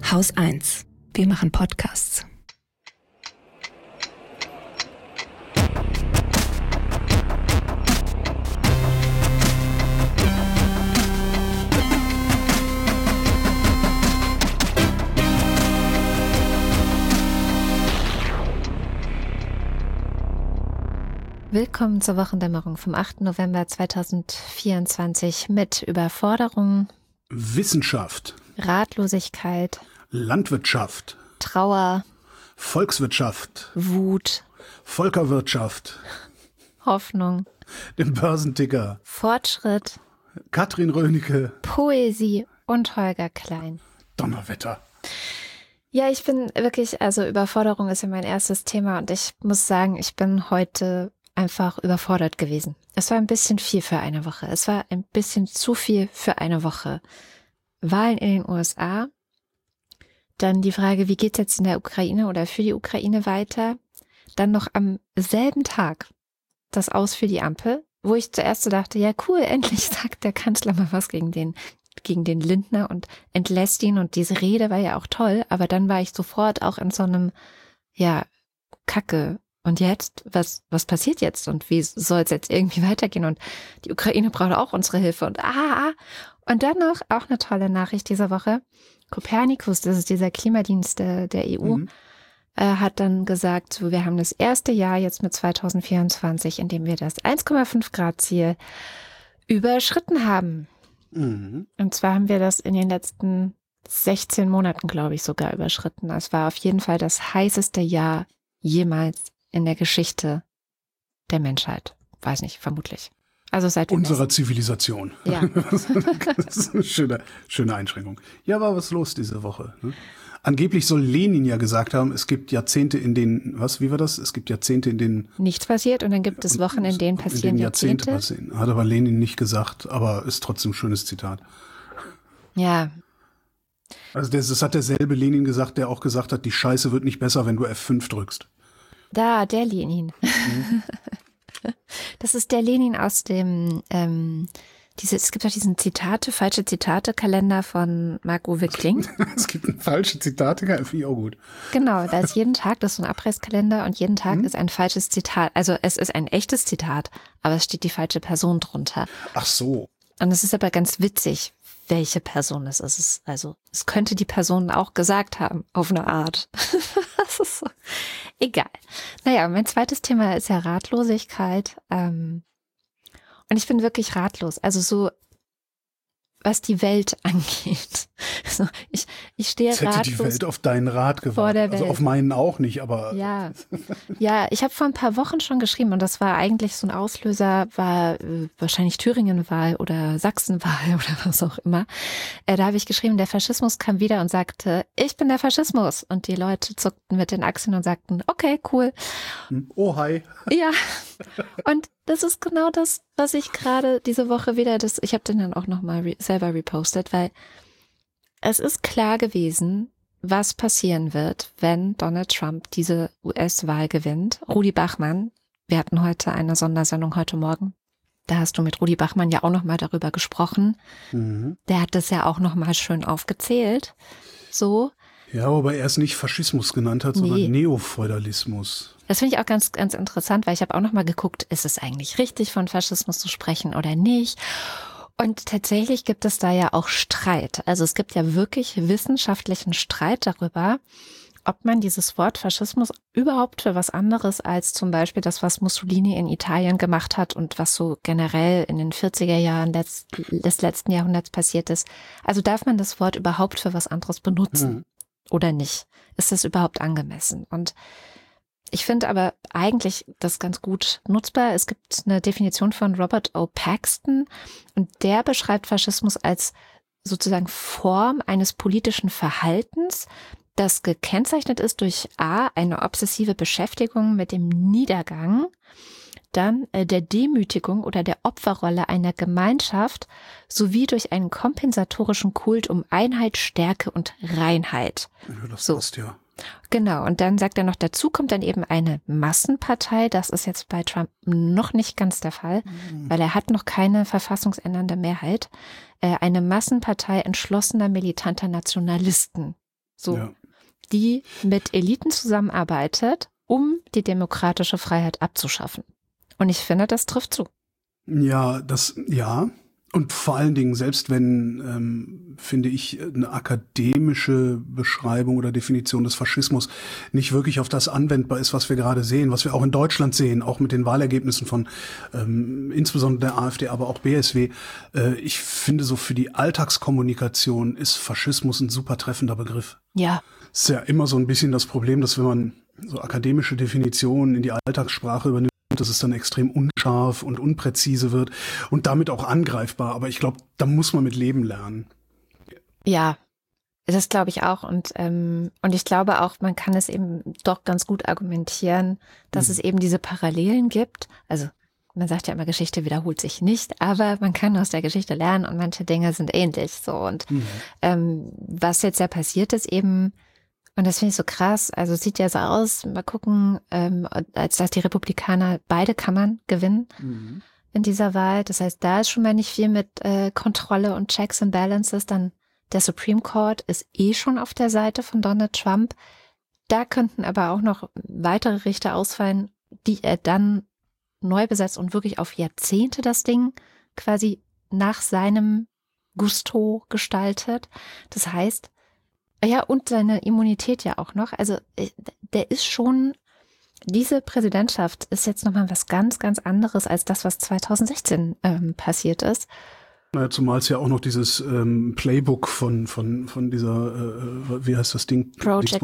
Haus 1. Wir machen Podcasts. Willkommen zur Wochendämmerung vom 8. November 2024 mit Überforderung, Wissenschaft, Ratlosigkeit, Landwirtschaft, Trauer, Volkswirtschaft, Wut, Volkerwirtschaft, Hoffnung, dem Börsenticker, Fortschritt, Katrin Rönecke, Poesie und Holger Klein. Donnerwetter. Ja, ich bin wirklich, also Überforderung ist ja mein erstes Thema und ich muss sagen, ich bin heute einfach überfordert gewesen. Es war ein bisschen viel für eine Woche. Es war ein bisschen zu viel für eine Woche. Wahlen in den USA, dann die Frage, wie geht's jetzt in der Ukraine oder für die Ukraine weiter? Dann noch am selben Tag das Aus für die Ampel, wo ich zuerst so dachte, ja cool, endlich sagt der Kanzler mal was gegen den Lindner und entlässt ihn und diese Rede war ja auch toll, aber dann war ich sofort auch in so einem, ja, Kacke. Und jetzt, was passiert jetzt und wie soll es jetzt irgendwie weitergehen? Und die Ukraine braucht auch unsere Hilfe und Und dann noch auch eine tolle Nachricht dieser Woche. Copernicus, das ist dieser Klimadienst der EU, hat dann gesagt, so, wir haben das erste Jahr jetzt mit 2024, in dem wir das 1,5 Grad Ziel überschritten haben. Mhm. Und zwar haben wir das in den letzten 16 Monaten, glaube ich, sogar überschritten. Es war auf jeden Fall das heißeste Jahr jemals in der Geschichte der Menschheit. Weiß nicht, vermutlich. Also seit unserer Zivilisation. Ja. Das ist eine schöne Einschränkung. Ja, aber was ist los diese Woche? Ne? Angeblich soll Lenin ja gesagt haben, es gibt Jahrzehnte, in denen, wie war das? Es gibt Jahrzehnte, in denen nichts passiert und dann gibt es Wochen, in denen passieren Jahrzehnte passieren. Hat aber Lenin nicht gesagt, aber ist trotzdem ein schönes Zitat. Ja. Also das hat derselbe Lenin gesagt, der auch gesagt hat, die Scheiße wird nicht besser, wenn du F5 drückst. Da, der Lenin. Das ist der Lenin aus dem, es gibt auch diesen falsche Zitate-Kalender von Marc-Uwe Kling. Es gibt einen falschen Zitate-Kalender, finde ich auch gut. Genau, da ist jeden Tag, das ist so ein Abrisskalender und jeden Tag ist ein falsches Zitat. Also es ist ein echtes Zitat, aber es steht die falsche Person drunter. Ach so. Und es ist aber ganz witzig, welche Person es ist. Also es könnte die Person auch gesagt haben, auf eine Art. Das ist so. Egal. Naja, mein zweites Thema ist ja Ratlosigkeit. Und ich bin wirklich ratlos. Also so, was die Welt angeht. Also ich stehe ratlos. Hätte die Welt auf deinen Rat gewartet. Also auf meinen auch nicht, aber. Ja, ich habe vor ein paar Wochen schon geschrieben und das war eigentlich so ein Auslöser, war wahrscheinlich Thüringen-Wahl oder Sachsen-Wahl oder was auch immer. Da habe ich geschrieben, der Faschismus kam wieder und sagte, ich bin der Faschismus. Und die Leute zuckten mit den Achseln und sagten, okay, cool. Oh, hi. Ja, und das ist genau das, was ich gerade diese Woche wieder, ich habe den dann auch nochmal selber repostet, weil es ist klar gewesen, was passieren wird, wenn Donald Trump diese US-Wahl gewinnt. Rudi Bachmann, wir hatten heute eine Sondersendung heute Morgen, da hast du mit Rudi Bachmann ja auch nochmal darüber gesprochen. Mhm. Der hat das ja auch nochmal schön aufgezählt. So. Ja, aber er es nicht Faschismus genannt hat, sondern Neofeudalismus. Das finde ich auch ganz, ganz interessant, weil ich habe auch nochmal geguckt, ist es eigentlich richtig, von Faschismus zu sprechen oder nicht? Und tatsächlich gibt es da ja auch Streit. Also es gibt ja wirklich wissenschaftlichen Streit darüber, ob man dieses Wort Faschismus überhaupt für was anderes als zum Beispiel das, was Mussolini in Italien gemacht hat und was so generell in den 40er Jahren des letzten Jahrhunderts passiert ist. Also darf man das Wort überhaupt für was anderes benutzen oder nicht? Ist das überhaupt angemessen? Und ich finde aber eigentlich das ganz gut nutzbar. Es gibt eine Definition von Robert O. Paxton und der beschreibt Faschismus als sozusagen Form eines politischen Verhaltens, das gekennzeichnet ist durch eine obsessive Beschäftigung mit dem Niedergang, dann der Demütigung oder der Opferrolle einer Gemeinschaft sowie durch einen kompensatorischen Kult um Einheit, Stärke und Reinheit. Ja, das passt ja. Genau, und dann sagt er noch, dazu kommt dann eben eine Massenpartei. Das ist jetzt bei Trump noch nicht ganz der Fall, weil er hat noch keine verfassungsändernde Mehrheit. Eine Massenpartei entschlossener, militanter Nationalisten. so, Ja. die mit Eliten zusammenarbeitet, um die demokratische Freiheit abzuschaffen. Und ich finde, das trifft zu. Ja, ja. Und vor allen Dingen, selbst wenn, finde ich, eine akademische Beschreibung oder Definition des Faschismus nicht wirklich auf das anwendbar ist, was wir gerade sehen, was wir auch in Deutschland sehen, auch mit den Wahlergebnissen von insbesondere der AfD, aber auch BSW. Ich finde, so für die Alltagskommunikation ist Faschismus ein super treffender Begriff. Ja. Es ist ja immer so ein bisschen das Problem, dass wenn man so akademische Definitionen in die Alltagssprache übernimmt, dass es dann extrem unscharf und unpräzise wird und damit auch angreifbar. Aber ich glaube, da muss man mit leben lernen. Ja, das glaube ich auch. Und ich glaube auch, man kann es eben doch ganz gut argumentieren, dass es eben diese Parallelen gibt. Also man sagt ja immer, Geschichte wiederholt sich nicht, aber man kann aus der Geschichte lernen und manche Dinge sind ähnlich. So. Und was jetzt ja passiert ist eben, und das finde ich so krass, also es sieht ja so aus, mal gucken, als dass die Republikaner beide Kammern gewinnen in dieser Wahl. Das heißt, da ist schon mal nicht viel mit Kontrolle und Checks and Balances. Dann der Supreme Court ist schon auf der Seite von Donald Trump. Da könnten aber auch noch weitere Richter ausfallen, die er dann neu besetzt und wirklich auf Jahrzehnte das Ding quasi nach seinem Gusto gestaltet. Das heißt, ja, und seine Immunität ja auch noch. Also der ist schon, diese Präsidentschaft ist jetzt nochmal was ganz, ganz anderes als das, was 2016 passiert ist. Naja, zumal es ja auch noch dieses Playbook von dieser, wie heißt das Ding? Project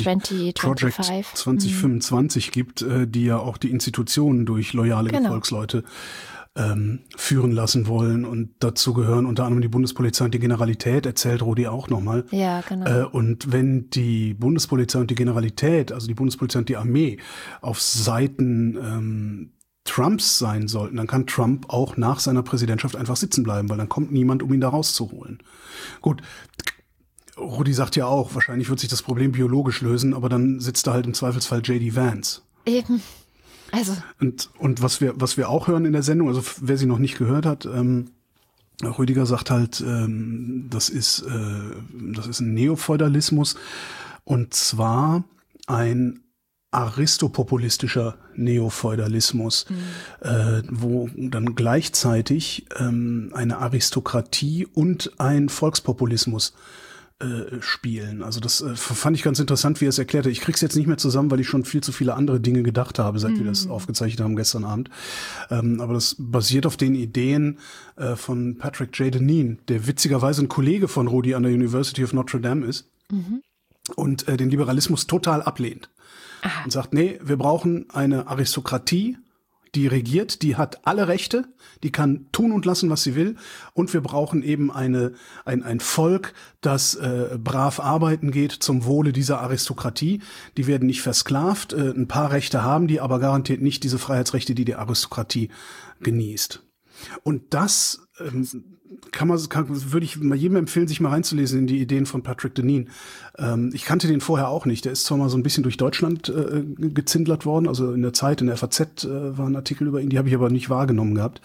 2025 gibt, die ja auch die Institutionen durch loyale Gefolgsleute führen lassen wollen, und dazu gehören unter anderem die Bundespolizei und die Generalität, erzählt Rudi auch nochmal. Ja, genau. Und wenn die Bundespolizei und die Generalität, also die Bundespolizei und die Armee, auf Seiten Trumps sein sollten, dann kann Trump auch nach seiner Präsidentschaft einfach sitzen bleiben, weil dann kommt niemand, um ihn da rauszuholen. Gut, Rudi sagt ja auch, wahrscheinlich wird sich das Problem biologisch lösen, aber dann sitzt da halt im Zweifelsfall J.D. Vance. Eben. Also. Und was wir auch hören in der Sendung, also wer sie noch nicht gehört hat, Rüdiger sagt halt, das ist ein Neofeudalismus, und zwar ein aristopopulistischer Neofeudalismus, wo dann gleichzeitig eine Aristokratie und ein Volkspopulismus spielen. Also das fand ich ganz interessant, wie er es erklärte. Ich krieg's jetzt nicht mehr zusammen, weil ich schon viel zu viele andere Dinge gedacht habe, seit wir das aufgezeichnet haben gestern Abend. Aber das basiert auf den Ideen von Patrick J. Deneen, der witzigerweise ein Kollege von Rudi an der University of Notre Dame ist und den Liberalismus total ablehnt. Und sagt, nee, wir brauchen eine Aristokratie, die regiert, die hat alle Rechte, die kann tun und lassen, was sie will. Und wir brauchen eben ein Volk, das brav arbeiten geht zum Wohle dieser Aristokratie. Die werden nicht versklavt, ein paar Rechte haben die, aber garantiert nicht diese Freiheitsrechte, die die Aristokratie genießt. Und das würde ich mal jedem empfehlen, sich mal reinzulesen in die Ideen von Patrick Deneen. Ich kannte den vorher auch nicht. Der ist zwar mal so ein bisschen durch Deutschland gezindlert worden, also in der Zeit, in der FAZ war ein Artikel über ihn, die habe ich aber nicht wahrgenommen gehabt.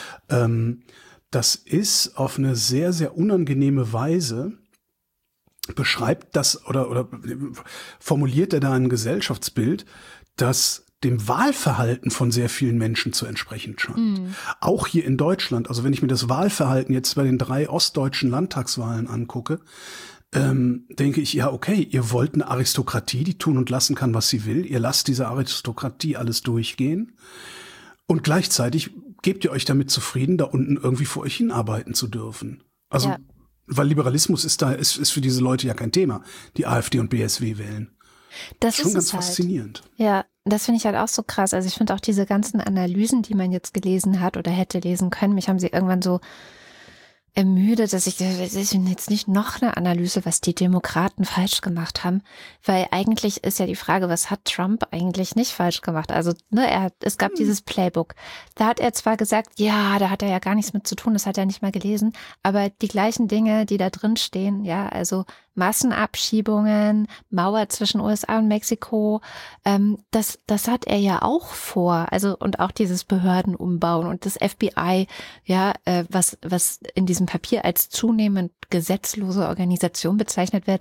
Das ist auf eine sehr, sehr unangenehme Weise, beschreibt das oder formuliert er da ein Gesellschaftsbild, das dem Wahlverhalten von sehr vielen Menschen zu entsprechen scheint. Auch hier in Deutschland, also wenn ich mir das Wahlverhalten jetzt bei den 3 ostdeutschen Landtagswahlen angucke, denke ich, ja, okay, ihr wollt eine Aristokratie, die tun und lassen kann, was sie will. Ihr lasst diese Aristokratie alles durchgehen. Und gleichzeitig gebt ihr euch damit zufrieden, da unten irgendwie vor euch hinarbeiten zu dürfen. Also, ja. Weil Liberalismus ist für diese Leute ja kein Thema, die AfD und BSW wählen. Das schon ist ganz halt faszinierend. Ja, das finde ich halt auch so krass. Also ich finde auch diese ganzen Analysen, die man jetzt gelesen hat oder hätte lesen können, mich haben sie irgendwann so ermüdet, dass ich jetzt nicht noch eine Analyse, was die Demokraten falsch gemacht haben, weil eigentlich ist ja die Frage, was hat Trump eigentlich nicht falsch gemacht? Also es gab dieses Playbook. Da hat er zwar gesagt, ja, da hat er ja gar nichts mit zu tun, das hat er nicht mal gelesen, aber die gleichen Dinge, die da drin stehen, ja, also Massenabschiebungen, Mauer zwischen USA und Mexiko, das hat er ja auch vor. Also und auch dieses Behördenumbauen und das FBI, ja, was in diesem Papier als zunehmend gesetzlose Organisation bezeichnet wird,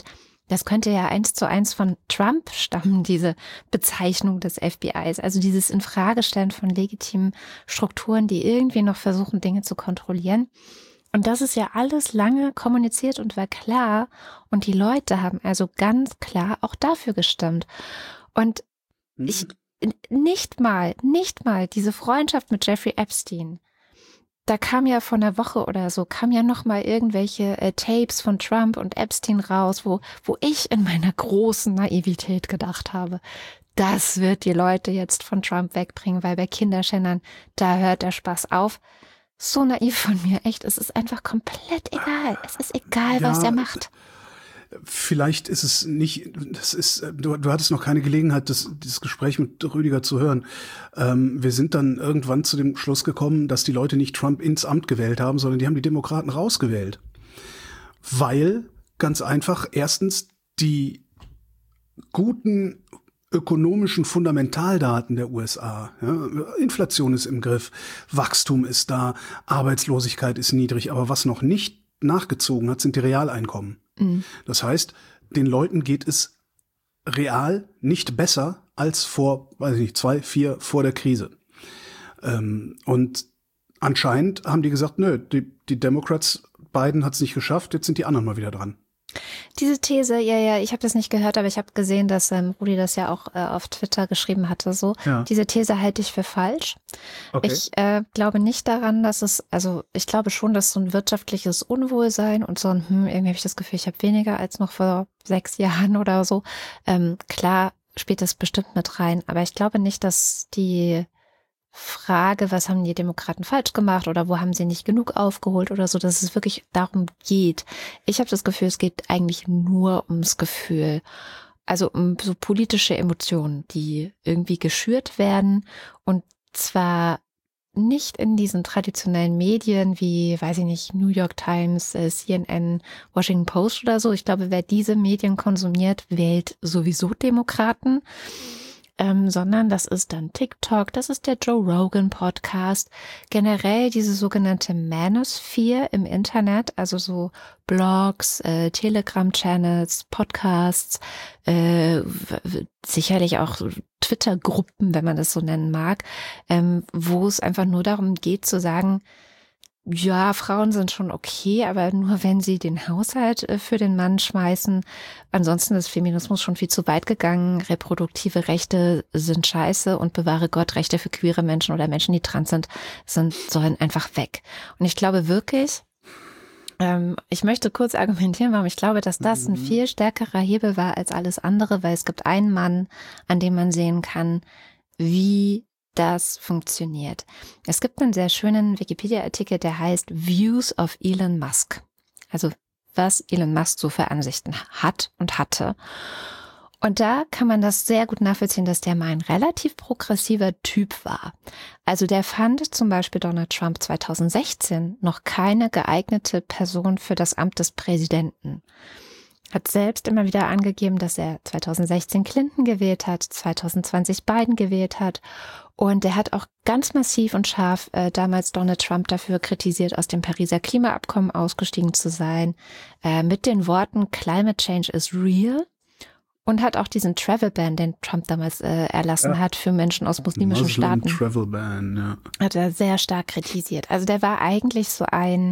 Das könnte ja 1:1 von Trump stammen, diese Bezeichnung des FBIs. Also dieses Infragestellen von legitimen Strukturen, die irgendwie noch versuchen, Dinge zu kontrollieren. Und das ist ja alles lange kommuniziert und war klar. Und die Leute haben also ganz klar auch dafür gestimmt. Und ich nicht mal diese Freundschaft mit Jeffrey Epstein. Da kam ja vor einer Woche oder so, kam ja noch mal irgendwelche Tapes von Trump und Epstein raus, wo ich in meiner großen Naivität gedacht habe, das wird die Leute jetzt von Trump wegbringen, weil bei Kinderschändern, da hört der Spaß auf. So naiv von mir, echt, es ist einfach komplett egal. Es ist egal, was er macht. Vielleicht ist es nicht, du hattest noch keine Gelegenheit, dieses Gespräch mit Rüdiger zu hören. Wir sind dann irgendwann zu dem Schluss gekommen, dass die Leute nicht Trump ins Amt gewählt haben, sondern die haben die Demokraten rausgewählt. Weil, ganz einfach, erstens die guten ökonomischen Fundamentaldaten der USA, ja, Inflation ist im Griff, Wachstum ist da, Arbeitslosigkeit ist niedrig, aber was noch nicht nachgezogen hat, sind die Realeinkommen. Das heißt, den Leuten geht es real nicht besser als vor, 2, 4 vor der Krise. Und anscheinend haben die gesagt, nö, die Democrats, Biden hat es nicht geschafft, jetzt sind die anderen mal wieder dran. Diese These, ja, ich habe das nicht gehört, aber ich habe gesehen, dass Rudi das ja auch auf Twitter geschrieben hatte. So, ja. Diese These halte ich für falsch. Okay. Ich glaube nicht daran, dass ich glaube schon, dass so ein wirtschaftliches Unwohlsein und so ein, irgendwie habe ich das Gefühl, ich habe weniger als noch vor 6 Jahren oder so. Klar spielt das bestimmt mit rein, aber ich glaube nicht, dass die Frage, was haben die Demokraten falsch gemacht oder wo haben sie nicht genug aufgeholt oder so, dass es wirklich darum geht. Ich habe das Gefühl, es geht eigentlich nur ums Gefühl, also um so politische Emotionen, die irgendwie geschürt werden und zwar nicht in diesen traditionellen Medien wie, weiß ich nicht, New York Times, CNN, Washington Post oder so. Ich glaube, wer diese Medien konsumiert, wählt sowieso Demokraten. Sondern das ist dann TikTok, das ist der Joe Rogan Podcast, generell diese sogenannte Manosphere im Internet, also so Blogs, Telegram-Channels, Podcasts, sicherlich auch Twitter-Gruppen, wenn man das so nennen mag, wo es einfach nur darum geht zu sagen, ja, Frauen sind schon okay, aber nur wenn sie den Haushalt für den Mann schmeißen. Ansonsten ist Feminismus schon viel zu weit gegangen. Reproduktive Rechte sind scheiße und bewahre Gott, Rechte für queere Menschen oder Menschen, die trans sind, sollen einfach weg. Und ich glaube wirklich, ich möchte kurz argumentieren, warum ich glaube, dass das ein viel stärkerer Hebel war als alles andere, weil es gibt einen Mann, an dem man sehen kann, wie das funktioniert. Es gibt einen sehr schönen Wikipedia-Artikel, der heißt Views of Elon Musk. Also was Elon Musk so für Ansichten hat und hatte. Und da kann man das sehr gut nachvollziehen, dass der mal ein relativ progressiver Typ war. Also der fand zum Beispiel Donald Trump 2016 noch keine geeignete Person für das Amt des Präsidenten. Hat selbst immer wieder angegeben, dass er 2016 Clinton gewählt hat, 2020 Biden gewählt hat. Und er hat auch ganz massiv und scharf damals Donald Trump dafür kritisiert, aus dem Pariser Klimaabkommen ausgestiegen zu sein, mit den Worten Climate Change is real. Und hat auch diesen Travel Ban, den Trump damals erlassen hat für Menschen aus muslimischen Staaten. Travel Ban, ja. Hat er sehr stark kritisiert. Also der war eigentlich so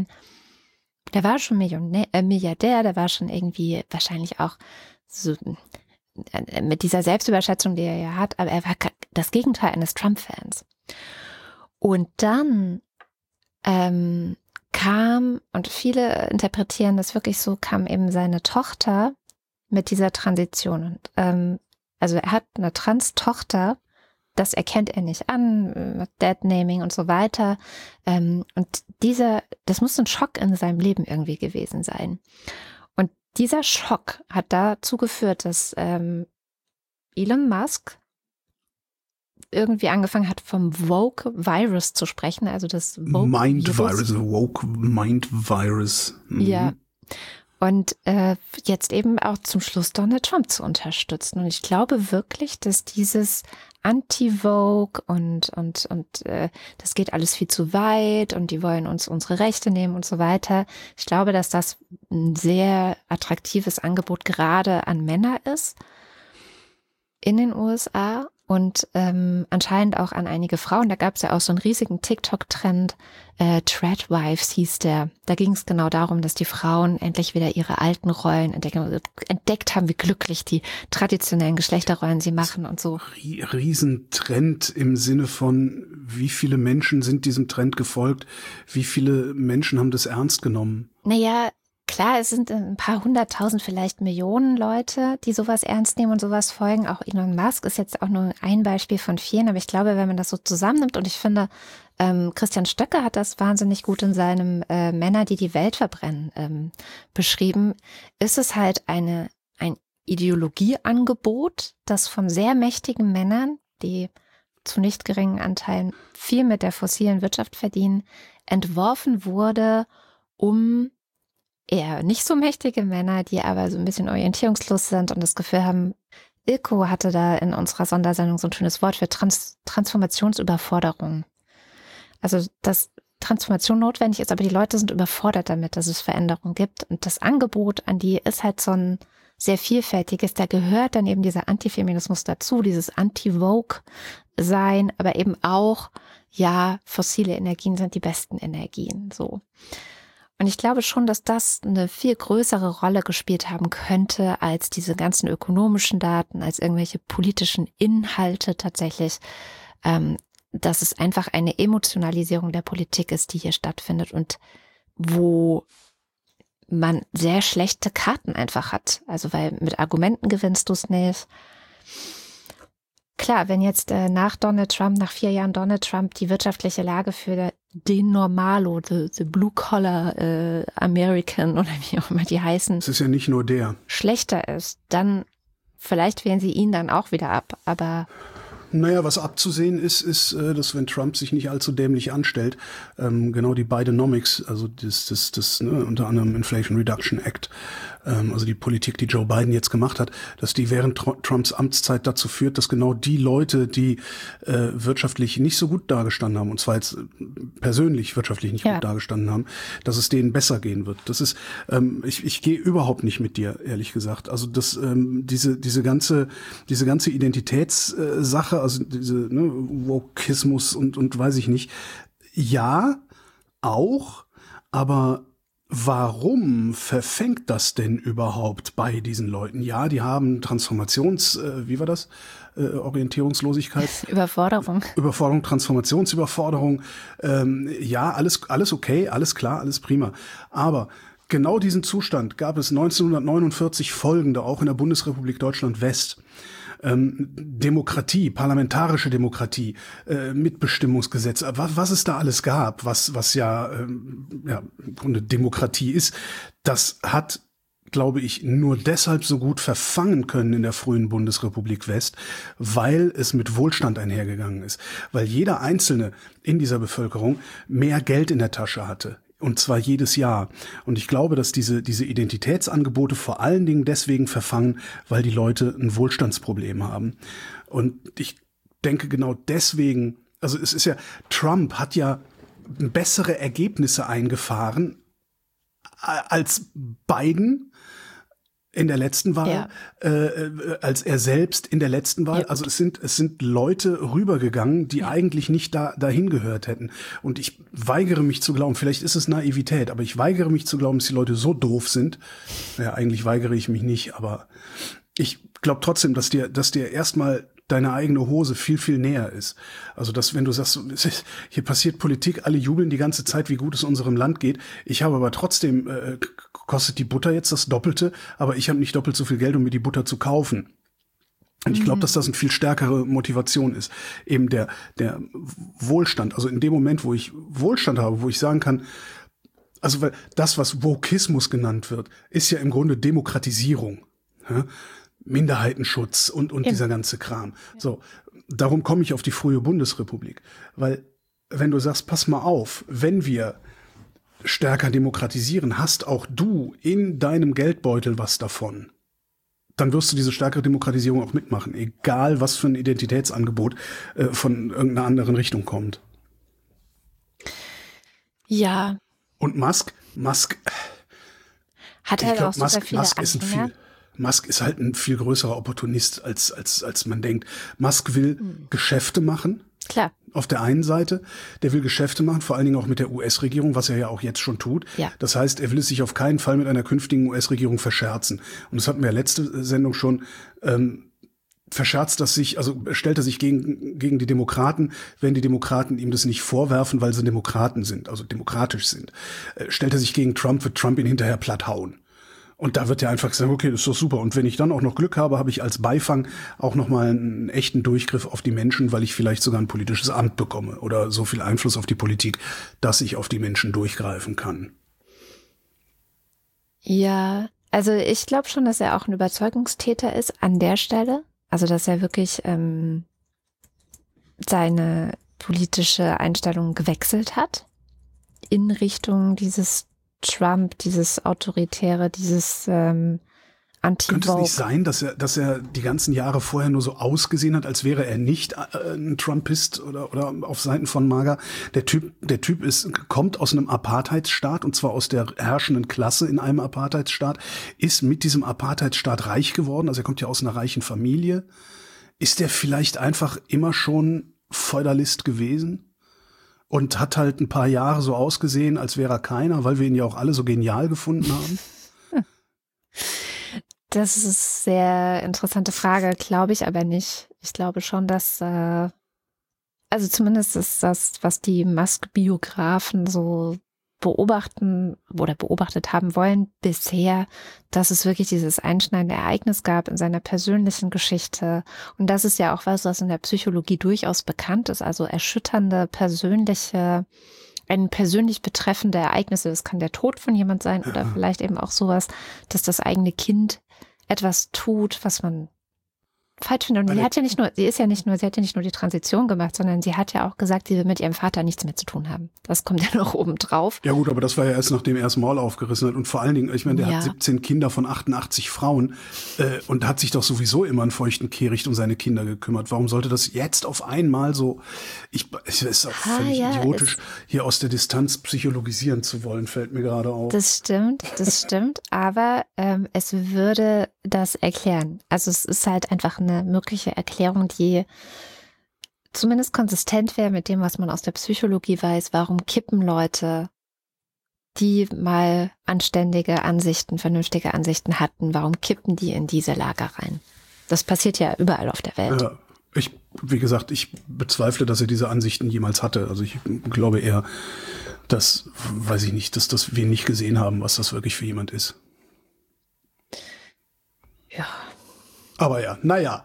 der war schon Milliardär, der war schon irgendwie wahrscheinlich auch so mit dieser Selbstüberschätzung, die er ja hat, aber er war das Gegenteil eines Trump-Fans. Und dann kam, und viele interpretieren das wirklich so, kam eben seine Tochter mit dieser Transition. Und also er hat eine Trans-Tochter, das erkennt er nicht an, Deadnaming und so weiter. Und das muss ein Schock in seinem Leben irgendwie gewesen sein. Und dieser Schock hat dazu geführt, dass Elon Musk irgendwie angefangen hat, vom Woke-Virus zu sprechen, also das Mind-Virus, Woke-Mind-Virus. Ja. Und jetzt eben auch zum Schluss Donald Trump zu unterstützen. Und ich glaube wirklich, dass dieses Anti-Vogue und das geht alles viel zu weit und die wollen uns unsere Rechte nehmen und so weiter. Ich glaube, dass das ein sehr attraktives Angebot gerade an Männer ist in den USA und anscheinend auch an einige Frauen. Da gab es ja auch so einen riesigen TikTok-Trend, Tradwives hieß der. Da ging es genau darum, dass die Frauen endlich wieder ihre alten Rollen entdeckt haben, wie glücklich die traditionellen Geschlechterrollen sie machen und so. Riesentrend im Sinne von, wie viele Menschen sind diesem Trend gefolgt, wie viele Menschen haben das ernst genommen? Naja, klar, es sind ein paar 100.000, vielleicht Millionen Leute, die sowas ernst nehmen und sowas folgen. Auch Elon Musk ist jetzt auch nur ein Beispiel von vielen. Aber ich glaube, wenn man das so zusammennimmt, und ich finde, Christian Stöcke hat das wahnsinnig gut in seinem Männer, die die Welt verbrennen, beschrieben, ist es halt ein Ideologieangebot, das von sehr mächtigen Männern, die zu nicht geringen Anteilen viel mit der fossilen Wirtschaft verdienen, entworfen wurde, um eher nicht so mächtige Männer, die aber so ein bisschen orientierungslos sind und das Gefühl haben, Ilko hatte da in unserer Sondersendung so ein schönes Wort für Transformationsüberforderung. Also, dass Transformation notwendig ist, aber die Leute sind überfordert damit, dass es Veränderungen gibt. Und das Angebot an die ist halt so ein sehr vielfältiges. Da gehört dann eben dieser Antifeminismus dazu, dieses Anti-Vogue-Sein, aber eben auch, ja, fossile Energien sind die besten Energien, so. Und ich glaube schon, dass das eine viel größere Rolle gespielt haben könnte als diese ganzen ökonomischen Daten, als irgendwelche politischen Inhalte tatsächlich, dass es einfach eine Emotionalisierung der Politik ist, die hier stattfindet und wo man sehr schlechte Karten einfach hat. Also weil mit Argumenten gewinnst du es nicht. Klar, wenn jetzt nach 4 Jahren Donald Trump die wirtschaftliche Lage für den Normalo, the Blue-Collar American oder wie auch immer die heißen. Es ist ja nicht nur der. Schlechter ist, dann vielleicht wählen sie ihn dann auch wieder ab, aber... Naja, was abzusehen ist, dass wenn Trump sich nicht allzu dämlich anstellt, genau die Bidenomics, also das unter anderem Inflation Reduction Act, also die Politik, die Joe Biden jetzt gemacht hat, dass die während Trumps Amtszeit dazu führt, dass genau die Leute, die wirtschaftlich nicht so gut dagestanden haben, und zwar jetzt persönlich wirtschaftlich nicht gut dagestanden haben, dass es denen besser gehen wird. Das ist, ich gehe überhaupt nicht mit dir, ehrlich gesagt. Also diese ganze Identitätssache, also diese Wokismus und weiß ich nicht. Ja, auch, aber warum verfängt das denn überhaupt bei diesen Leuten? Ja, die haben Orientierungslosigkeit. Überforderung, Transformationsüberforderung. Ja, alles okay, alles klar, alles prima. Aber genau diesen Zustand gab es 1949 folgende, auch in der Bundesrepublik Deutschland West. Demokratie, parlamentarische Demokratie, Mitbestimmungsgesetz, was es da alles gab, was ja im Grunde Demokratie ist, das hat, glaube ich, nur deshalb so gut verfangen können in der frühen Bundesrepublik West, weil es mit Wohlstand einhergegangen ist, weil jeder Einzelne in dieser Bevölkerung mehr Geld in der Tasche hatte. Und zwar jedes Jahr. Und ich glaube, dass diese Identitätsangebote vor allen Dingen deswegen verfangen, weil die Leute ein Wohlstandsproblem haben. Und ich denke genau deswegen, also es ist ja, Trump hat ja bessere Ergebnisse eingefahren als Biden in der letzten Wahl, als er selbst in der letzten Wahl. Ja, also es sind Leute rübergegangen, die eigentlich nicht dahin gehört hätten. Und ich weigere mich zu glauben, vielleicht ist es Naivität, aber ich weigere mich zu glauben, dass die Leute so doof sind. Ja, eigentlich weigere ich mich nicht, aber ich glaube trotzdem, dass dir erstmal deine eigene Hose viel, viel näher ist. Also, dass wenn du sagst, hier passiert Politik, alle jubeln die ganze Zeit, wie gut es unserem Land geht. Ich habe aber trotzdem, kostet die Butter jetzt das Doppelte, aber ich habe nicht doppelt so viel Geld, um mir die Butter zu kaufen. Und ich glaube, dass das eine viel stärkere Motivation ist. Eben der Wohlstand. Also in dem Moment, wo ich Wohlstand habe, wo ich sagen kann, also weil das, was Wokismus genannt wird, ist ja im Grunde Demokratisierung. Ja? Minderheitenschutz und dieser ganze Kram. So, darum komme ich auf die frühe Bundesrepublik. Weil, wenn du sagst, pass mal auf, wenn wir stärker demokratisieren, hast auch du in deinem Geldbeutel was davon. dann wirst du diese stärkere Demokratisierung auch mitmachen, egal was für ein Identitätsangebot von irgendeiner anderen Richtung kommt. Ja. Und Musk hat halt auch super viele Anhänger. Musk ist halt ein viel größerer Opportunist, als man denkt. Musk will Geschäfte machen. Klar. Auf der einen Seite, der will Geschäfte machen, vor allen Dingen auch mit der US-Regierung, was er ja auch jetzt schon tut. Ja. Das heißt, er will es sich auf keinen Fall mit einer künftigen US-Regierung verscherzen. Und das hatten wir ja letzte Sendung schon. Verscherzt das sich, also stellt er sich gegen die Demokraten, wenn die Demokraten ihm das nicht vorwerfen, weil sie Demokraten sind, also demokratisch sind. Stellt er sich gegen Trump, wird Trump ihn hinterher platt hauen. Und da wird er einfach sagen, okay, das ist doch super. Und wenn ich dann auch noch Glück habe, habe ich als Beifang auch nochmal einen echten Durchgriff auf die Menschen, weil ich vielleicht sogar ein politisches Amt bekomme oder so viel Einfluss auf die Politik, dass ich auf die Menschen durchgreifen kann. Ja, also ich glaube schon, dass er auch ein Überzeugungstäter ist an der Stelle. Also dass er wirklich seine politische Einstellung gewechselt hat in Richtung dieses Trump, dieses Autoritäre, dieses Anti-Vogue. Könnte es nicht sein, dass er die ganzen Jahre vorher nur so ausgesehen hat, als wäre er nicht ein Trumpist oder auf Seiten von MAGA? Der Typ kommt aus einem Apartheidsstaat, und zwar aus der herrschenden Klasse in einem Apartheidsstaat, ist mit diesem Apartheidsstaat reich geworden, also er kommt ja aus einer reichen Familie. Ist der vielleicht einfach immer schon Feudalist gewesen? Und hat halt ein paar Jahre so ausgesehen, als wäre er keiner, weil wir ihn ja auch alle so genial gefunden haben? Das ist eine sehr interessante Frage, glaube ich aber nicht. Ich glaube schon, dass, also zumindest ist das, was die Musk-Biografen so beobachten oder beobachtet haben wollen bisher, dass es wirklich dieses einschneidende Ereignis gab in seiner persönlichen Geschichte. Und das ist ja auch was in der Psychologie durchaus bekannt ist, also erschütternde persönlich betreffende Ereignisse. Das kann der Tod von jemand sein oder vielleicht eben auch sowas, dass das eigene Kind etwas tut, was man falsch findet. Und sie hat ja nicht nur die Transition gemacht, sondern sie hat ja auch gesagt, sie will mit ihrem Vater nichts mehr zu tun haben. Das kommt ja noch oben drauf. Ja gut, aber das war ja erst, nachdem er das Maul aufgerissen hat. Und vor allen Dingen, ich meine, der hat 17 Kinder von 88 Frauen und hat sich doch sowieso immer einen feuchten Kehricht um seine Kinder gekümmert. Warum sollte das jetzt auf einmal so, es ist auch völlig idiotisch, hier aus der Distanz psychologisieren zu wollen, fällt mir gerade auf. Das stimmt, aber es würde das erklären. Also es ist halt einfach eine mögliche Erklärung, die zumindest konsistent wäre mit dem, was man aus der Psychologie weiß. Warum kippen Leute, die mal anständige Ansichten, vernünftige Ansichten hatten, warum kippen die in diese Lager rein? Das passiert ja überall auf der Welt. Ja, wie gesagt, ich bezweifle, dass er diese Ansichten jemals hatte. Also ich glaube eher, dass wir nicht gesehen haben, was das wirklich für jemand ist. Ja. Aber ja, naja.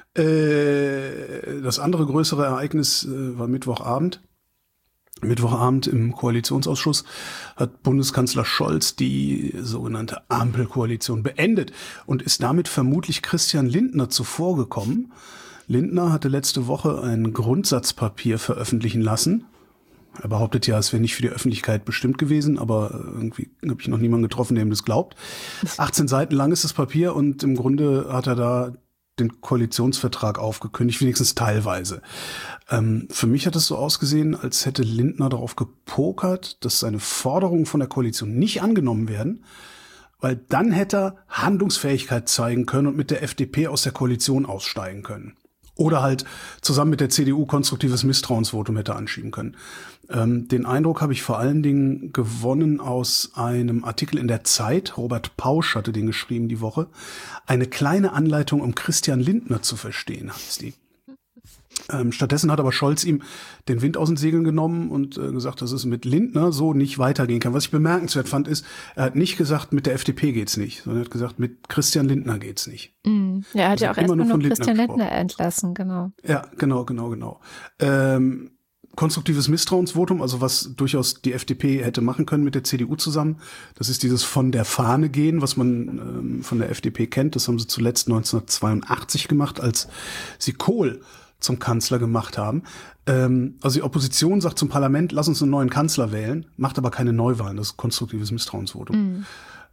Das andere größere Ereignis war Mittwochabend. Mittwochabend im Koalitionsausschuss hat Bundeskanzler Scholz die sogenannte Ampelkoalition beendet und ist damit vermutlich Christian Lindner zuvorgekommen. Lindner hatte letzte Woche ein Grundsatzpapier veröffentlichen lassen. Er behauptet ja, es wäre nicht für die Öffentlichkeit bestimmt gewesen, aber irgendwie habe ich noch niemanden getroffen, der ihm das glaubt. 18 Seiten lang ist das Papier und im Grunde hat er da den Koalitionsvertrag aufgekündigt, wenigstens teilweise. Für mich hat es so ausgesehen, als hätte Lindner darauf gepokert, dass seine Forderungen von der Koalition nicht angenommen werden, weil dann hätte er Handlungsfähigkeit zeigen können und mit der FDP aus der Koalition aussteigen können. Oder halt zusammen mit der CDU konstruktives Misstrauensvotum hätte anschieben können. Den Eindruck habe ich vor allen Dingen gewonnen aus einem Artikel in der Zeit. Robert Pausch hatte den geschrieben die Woche. Eine kleine Anleitung, um Christian Lindner zu verstehen, heißt die. Stattdessen hat aber Scholz ihm den Wind aus den Segeln genommen und gesagt, dass es mit Lindner so nicht weitergehen kann. Was ich bemerkenswert fand, ist, er hat nicht gesagt, mit der FDP geht's nicht, sondern er hat gesagt, mit Christian Lindner geht's nicht. Ja, er hat ja auch erstmal nur Christian Lindner entlassen, genau. Ja, genau. Konstruktives Misstrauensvotum, also was durchaus die FDP hätte machen können mit der CDU zusammen. Das ist dieses von der Fahne gehen, was man von der FDP kennt. Das haben sie zuletzt 1982 gemacht, als sie Kohl zum Kanzler gemacht haben. Also die Opposition sagt zum Parlament, lass uns einen neuen Kanzler wählen, macht aber keine Neuwahlen. Das ist konstruktives Misstrauensvotum.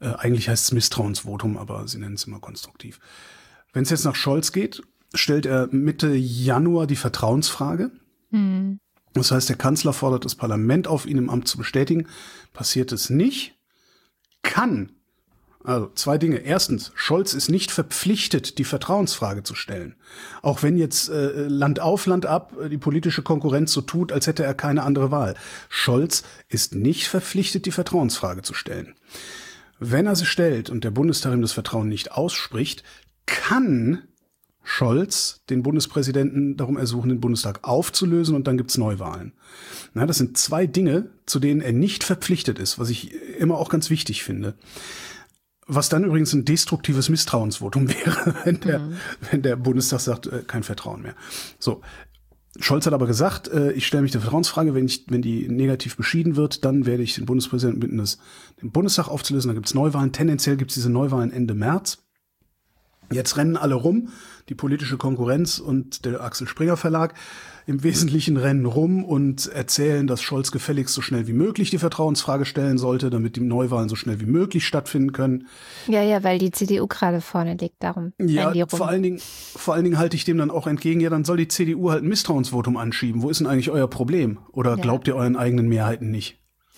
Eigentlich heißt es Misstrauensvotum, aber sie nennen es immer konstruktiv. Wenn es jetzt nach Scholz geht, stellt er Mitte Januar die Vertrauensfrage. Das heißt, der Kanzler fordert das Parlament auf, ihn im Amt zu bestätigen. Passiert es nicht, kann. Also 2 Dinge. Erstens, Scholz ist nicht verpflichtet, die Vertrauensfrage zu stellen. Auch wenn jetzt Land auf, Land ab die politische Konkurrenz so tut, als hätte er keine andere Wahl. Scholz ist nicht verpflichtet, die Vertrauensfrage zu stellen. Wenn er sie stellt und der Bundestag ihm das Vertrauen nicht ausspricht, kann Scholz den Bundespräsidenten darum ersuchen, den Bundestag aufzulösen und dann gibt's Neuwahlen. Na, das sind 2 Dinge, zu denen er nicht verpflichtet ist, was ich immer auch ganz wichtig finde. Was dann übrigens ein destruktives Misstrauensvotum wäre, wenn der Bundestag sagt, kein Vertrauen mehr. So. Scholz hat aber gesagt, ich stelle mich der Vertrauensfrage, wenn die negativ beschieden wird, dann werde ich den Bundespräsidenten bitten, den Bundestag aufzulösen. Dann gibt's Neuwahlen. Tendenziell gibt's diese Neuwahlen Ende März. Jetzt rennen alle rum, die politische Konkurrenz und der Axel Springer Verlag im Wesentlichen rennen rum und erzählen, dass Scholz gefälligst so schnell wie möglich die Vertrauensfrage stellen sollte, damit die Neuwahlen so schnell wie möglich stattfinden können. Ja, weil die CDU gerade vorne liegt, darum. Ja, vor allen Dingen halte ich dem dann auch entgegen, ja, dann soll die CDU halt ein Misstrauensvotum anschieben. Wo ist denn eigentlich euer Problem? Oder glaubt ihr euren eigenen Mehrheiten nicht?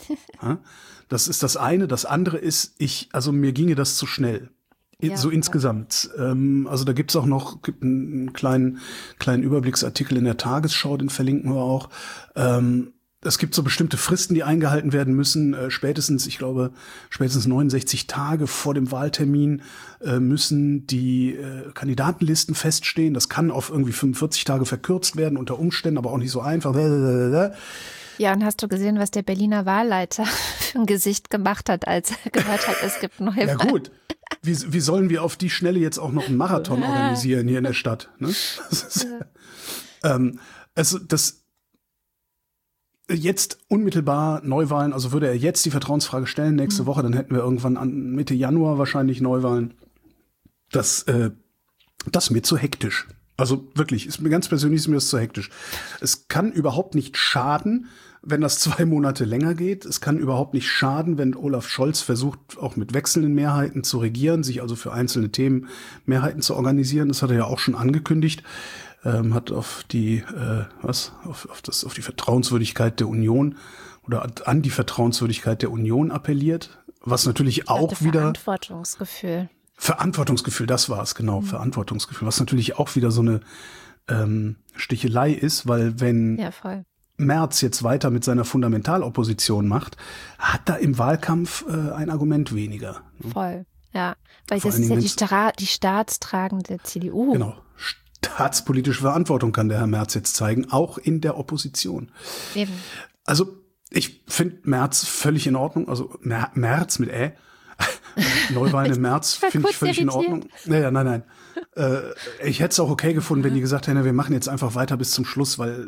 Das ist das eine. Das andere ist, mir ginge das zu schnell. So insgesamt. Also da gibt's auch gibt einen kleinen Überblicksartikel in der Tagesschau, den verlinken wir auch. Es gibt so bestimmte Fristen, die eingehalten werden müssen. Spätestens 69 Tage vor dem Wahltermin müssen die Kandidatenlisten feststehen. Das kann auf irgendwie 45 Tage verkürzt werden, unter Umständen, aber auch nicht so einfach. Ja, und hast du gesehen, was der Berliner Wahlleiter für ein Gesicht gemacht hat, als er gehört hat, es gibt Neuwahlen? Ja gut, wie sollen wir auf die Schnelle jetzt auch noch einen Marathon organisieren hier in der Stadt? Ne? Jetzt unmittelbar Neuwahlen, also würde er jetzt die Vertrauensfrage stellen, nächste Woche, dann hätten wir irgendwann Mitte Januar wahrscheinlich Neuwahlen. Das mir zu hektisch. Also wirklich, ganz persönlich ist mir das zu hektisch. Es kann überhaupt nicht schaden, wenn das 2 Monate länger geht. Es kann überhaupt nicht schaden, wenn Olaf Scholz versucht, auch mit wechselnden Mehrheiten zu regieren, sich also für einzelne Themen Mehrheiten zu organisieren. Das hat er ja auch schon angekündigt. Hat auf die Vertrauenswürdigkeit der Union oder an die Vertrauenswürdigkeit der Union appelliert. Was natürlich auch wieder Verantwortungsgefühl, das war es, genau, Verantwortungsgefühl, was natürlich auch wieder so eine Stichelei ist, weil wenn Merz jetzt weiter mit seiner Fundamentalopposition macht, hat er im Wahlkampf ein Argument weniger. Voll, ja, weil das ist ja die staatstragende CDU. Genau, staatspolitische Verantwortung kann der Herr Merz jetzt zeigen, auch in der Opposition. Eben. Also ich finde Merz völlig in Ordnung, also Merz mit Neuwahlen im März finde ich völlig in Ordnung. Naja, nein. Ich hätte es auch okay gefunden, wenn die gesagt hätten, wir machen jetzt einfach weiter bis zum Schluss, weil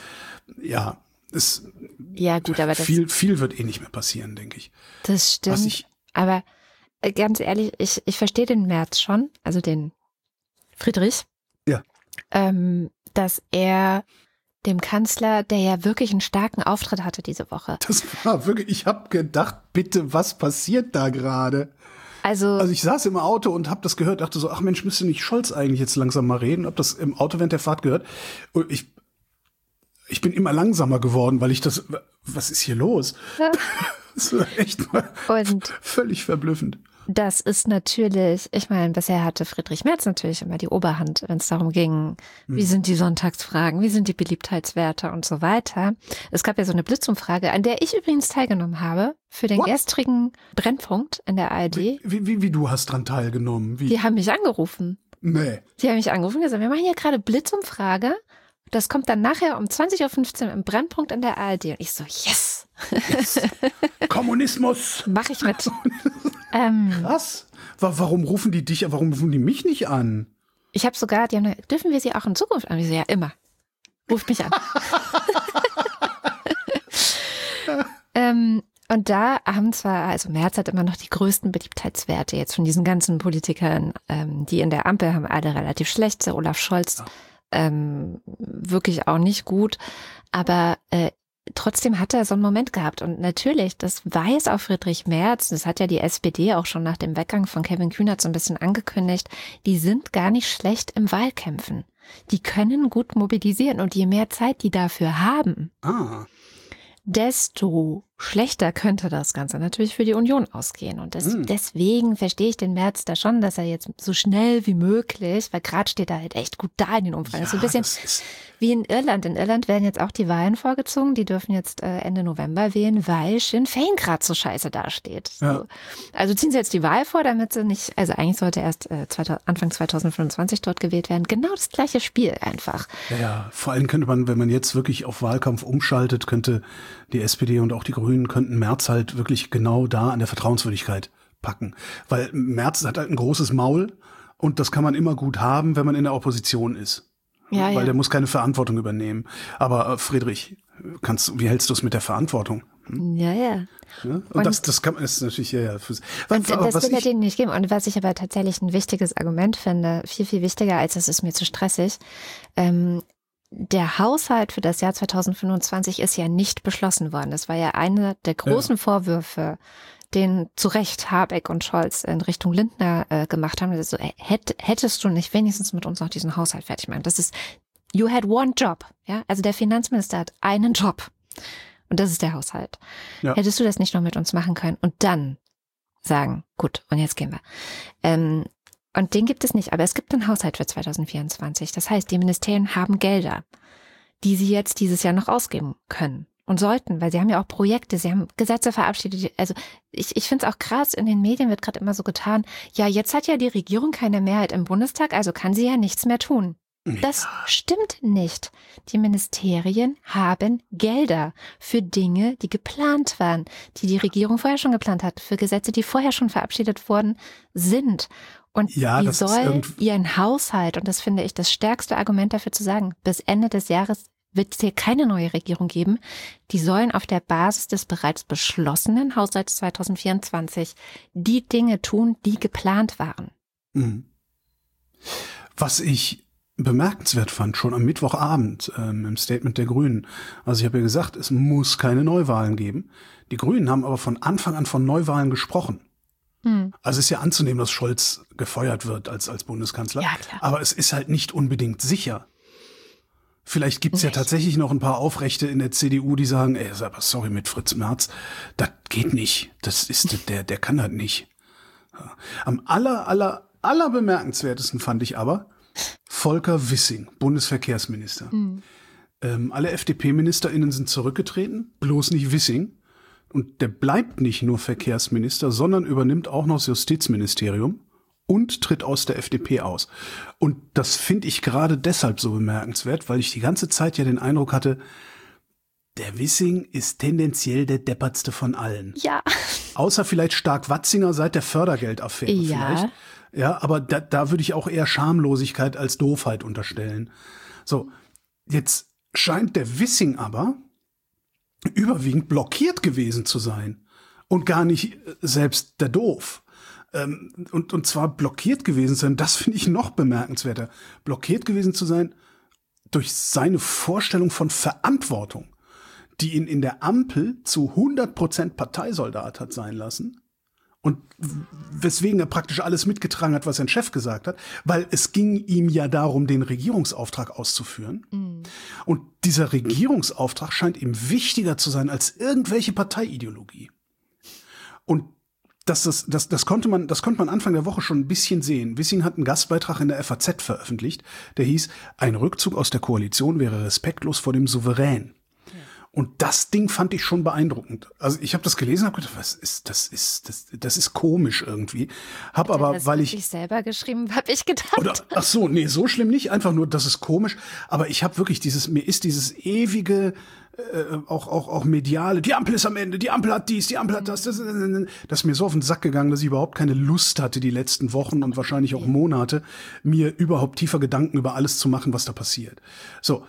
aber viel wird eh nicht mehr passieren, denke ich. Das stimmt. Aber ganz ehrlich, ich verstehe den Merz schon, also den Friedrich. Ja. Dass er dem Kanzler, der ja wirklich einen starken Auftritt hatte diese Woche. Das war wirklich, ich habe gedacht, bitte, was passiert da gerade? Also ich saß im Auto und habe das gehört, dachte so, ach Mensch, müsste nicht Scholz eigentlich jetzt langsam mal reden? Hab das im Auto während der Fahrt gehört. Und ich bin immer langsamer geworden, weil was ist hier los? Ja. Das war echt mal völlig verblüffend. Das ist natürlich, ich meine, bisher hatte Friedrich Merz natürlich immer die Oberhand, wenn es darum ging, wie sind die Sonntagsfragen, wie sind die Beliebtheitswerte und so weiter. Es gab ja so eine Blitzumfrage, an der ich übrigens teilgenommen habe, für den gestrigen Brennpunkt in der ARD. Wie du hast dran teilgenommen? Die haben mich angerufen. Nee. Die haben mich angerufen und gesagt, wir machen hier gerade Blitzumfrage. Das kommt dann nachher um 20.15 Uhr im Brennpunkt in der ARD. Und ich so, yes! Kommunismus! Mach ich mit. Krass. Warum rufen die dich, warum rufen die mich nicht an? Ich habe sogar, die haben gesagt, dürfen wir sie auch in Zukunft an? Ich so, ja, immer. Ruft mich an. Und da haben Merz hat immer noch die größten Beliebtheitswerte jetzt von diesen ganzen Politikern, die in der Ampel haben alle relativ schlecht. Olaf Scholz wirklich auch nicht gut. Aber trotzdem hat er so einen Moment gehabt. Und natürlich, das weiß auch Friedrich Merz, das hat ja die SPD auch schon nach dem Weggang von Kevin Kühnert so ein bisschen angekündigt, die sind gar nicht schlecht im Wahlkämpfen. Die können gut mobilisieren und je mehr Zeit die dafür haben, desto schlechter könnte das Ganze natürlich für die Union ausgehen. Und deswegen verstehe ich den Merz da schon, dass er jetzt so schnell wie möglich, weil gerade steht er halt echt gut da in den Umfragen. Ja, so ein bisschen wie in Irland. In Irland werden jetzt auch die Wahlen vorgezogen. Die dürfen jetzt Ende November wählen, weil Sinn Féin gerade so scheiße dasteht. Ja. So. Also ziehen sie jetzt die Wahl vor, damit sie nicht, also eigentlich sollte erst Anfang 2025 dort gewählt werden. Genau das gleiche Spiel einfach. Ja, vor allem könnte man, wenn man jetzt wirklich auf Wahlkampf umschaltet, könnte die SPD und auch die Grünen könnten Merz halt wirklich genau da an der Vertrauenswürdigkeit packen. Weil Merz hat halt ein großes Maul und das kann man immer gut haben, wenn man in der Opposition ist. Ja, weil der muss keine Verantwortung übernehmen. Aber Friedrich, wie hältst du es mit der Verantwortung? Ja. Und das kann man, ist natürlich, das will er denen nicht geben. Und was ich aber tatsächlich ein wichtiges Argument finde, viel, viel wichtiger, als es ist mir zu stressig, der Haushalt für das Jahr 2025 ist ja nicht beschlossen worden. Das war ja einer der großen Vorwürfe, den zu Recht Habeck und Scholz in Richtung Lindner gemacht haben. Also, hättest du nicht wenigstens mit uns noch diesen Haushalt fertig machen? Das ist, you had one job. Ja? Also der Finanzminister hat einen Job. Und das ist der Haushalt. Ja. Hättest du das nicht noch mit uns machen können und dann sagen, gut, und jetzt gehen wir. Und den gibt es nicht, aber es gibt einen Haushalt für 2024. Das heißt, die Ministerien haben Gelder, die sie jetzt dieses Jahr noch ausgeben können und sollten, weil sie haben ja auch Projekte, sie haben Gesetze verabschiedet. Also ich finde es auch krass, in den Medien wird gerade immer so getan, ja, jetzt hat ja die Regierung keine Mehrheit im Bundestag, also kann sie ja nichts mehr tun. Das stimmt nicht. Die Ministerien haben Gelder für Dinge, die geplant waren, die die Regierung vorher schon geplant hat, für Gesetze, die vorher schon verabschiedet worden sind. Und die soll ihren Haushalt, und das finde ich das stärkste Argument dafür zu sagen, bis Ende des Jahres wird es hier keine neue Regierung geben. Die sollen auf der Basis des bereits beschlossenen Haushalts 2024 die Dinge tun, die geplant waren. Was ich bemerkenswert fand, schon am Mittwochabend im Statement der Grünen. Also ich habe ja gesagt, es muss keine Neuwahlen geben. Die Grünen haben aber von Anfang an von Neuwahlen gesprochen. Also ist ja anzunehmen, dass Scholz gefeuert wird als Bundeskanzler. Ja, klar. Aber es ist halt nicht unbedingt sicher. Vielleicht gibt's ja tatsächlich noch ein paar Aufrechte in der CDU, die sagen, aber sorry, mit Fritz Merz, das geht nicht. Das ist der kann das nicht. Ja. Am aller bemerkenswertesten fand ich aber Volker Wissing, Bundesverkehrsminister. Alle FDP-MinisterInnen sind zurückgetreten, bloß nicht Wissing. Und der bleibt nicht nur Verkehrsminister, sondern übernimmt auch noch das Justizministerium und tritt aus der FDP aus. Und das finde ich gerade deshalb so bemerkenswert, weil ich die ganze Zeit ja den Eindruck hatte, der Wissing ist tendenziell der deppertste von allen. Ja. Außer vielleicht Stark-Watzinger seit der Fördergeldaffäre vielleicht. Ja, aber da würde ich auch eher Schamlosigkeit als Doofheit unterstellen. So, jetzt scheint der Wissing aber überwiegend blockiert gewesen zu sein und gar nicht selbst der Doof. Und zwar blockiert gewesen zu sein, das finde ich noch bemerkenswerter, blockiert gewesen zu sein durch seine Vorstellung von Verantwortung, die ihn in der Ampel zu 100% Parteisoldat hat sein lassen. Und weswegen er praktisch alles mitgetragen hat, was sein Chef gesagt hat, weil es ging ihm ja darum, den Regierungsauftrag auszuführen. Und dieser Regierungsauftrag scheint ihm wichtiger zu sein als irgendwelche Parteiideologie. Und das konnte man Anfang der Woche schon ein bisschen sehen. Wissing hat einen Gastbeitrag in der FAZ veröffentlicht, der hieß, ein Rückzug aus der Koalition wäre respektlos vor dem Souverän. Und das Ding fand ich schon beeindruckend. Also ich habe das gelesen, habe gedacht, das ist komisch irgendwie. Hab aber, das weil ich selber geschrieben, habe ich gedacht. Oder, ach so, nee, so schlimm nicht. Einfach nur, das ist komisch. Aber ich habe wirklich mir ist dieses ewige, auch mediale, die Ampel ist am Ende, die Ampel hat dies, die Ampel hat das ist mir so auf den Sack gegangen, dass ich überhaupt keine Lust hatte, die letzten Wochen und wahrscheinlich auch Monate, mir überhaupt tiefer Gedanken über alles zu machen, was da passiert. So,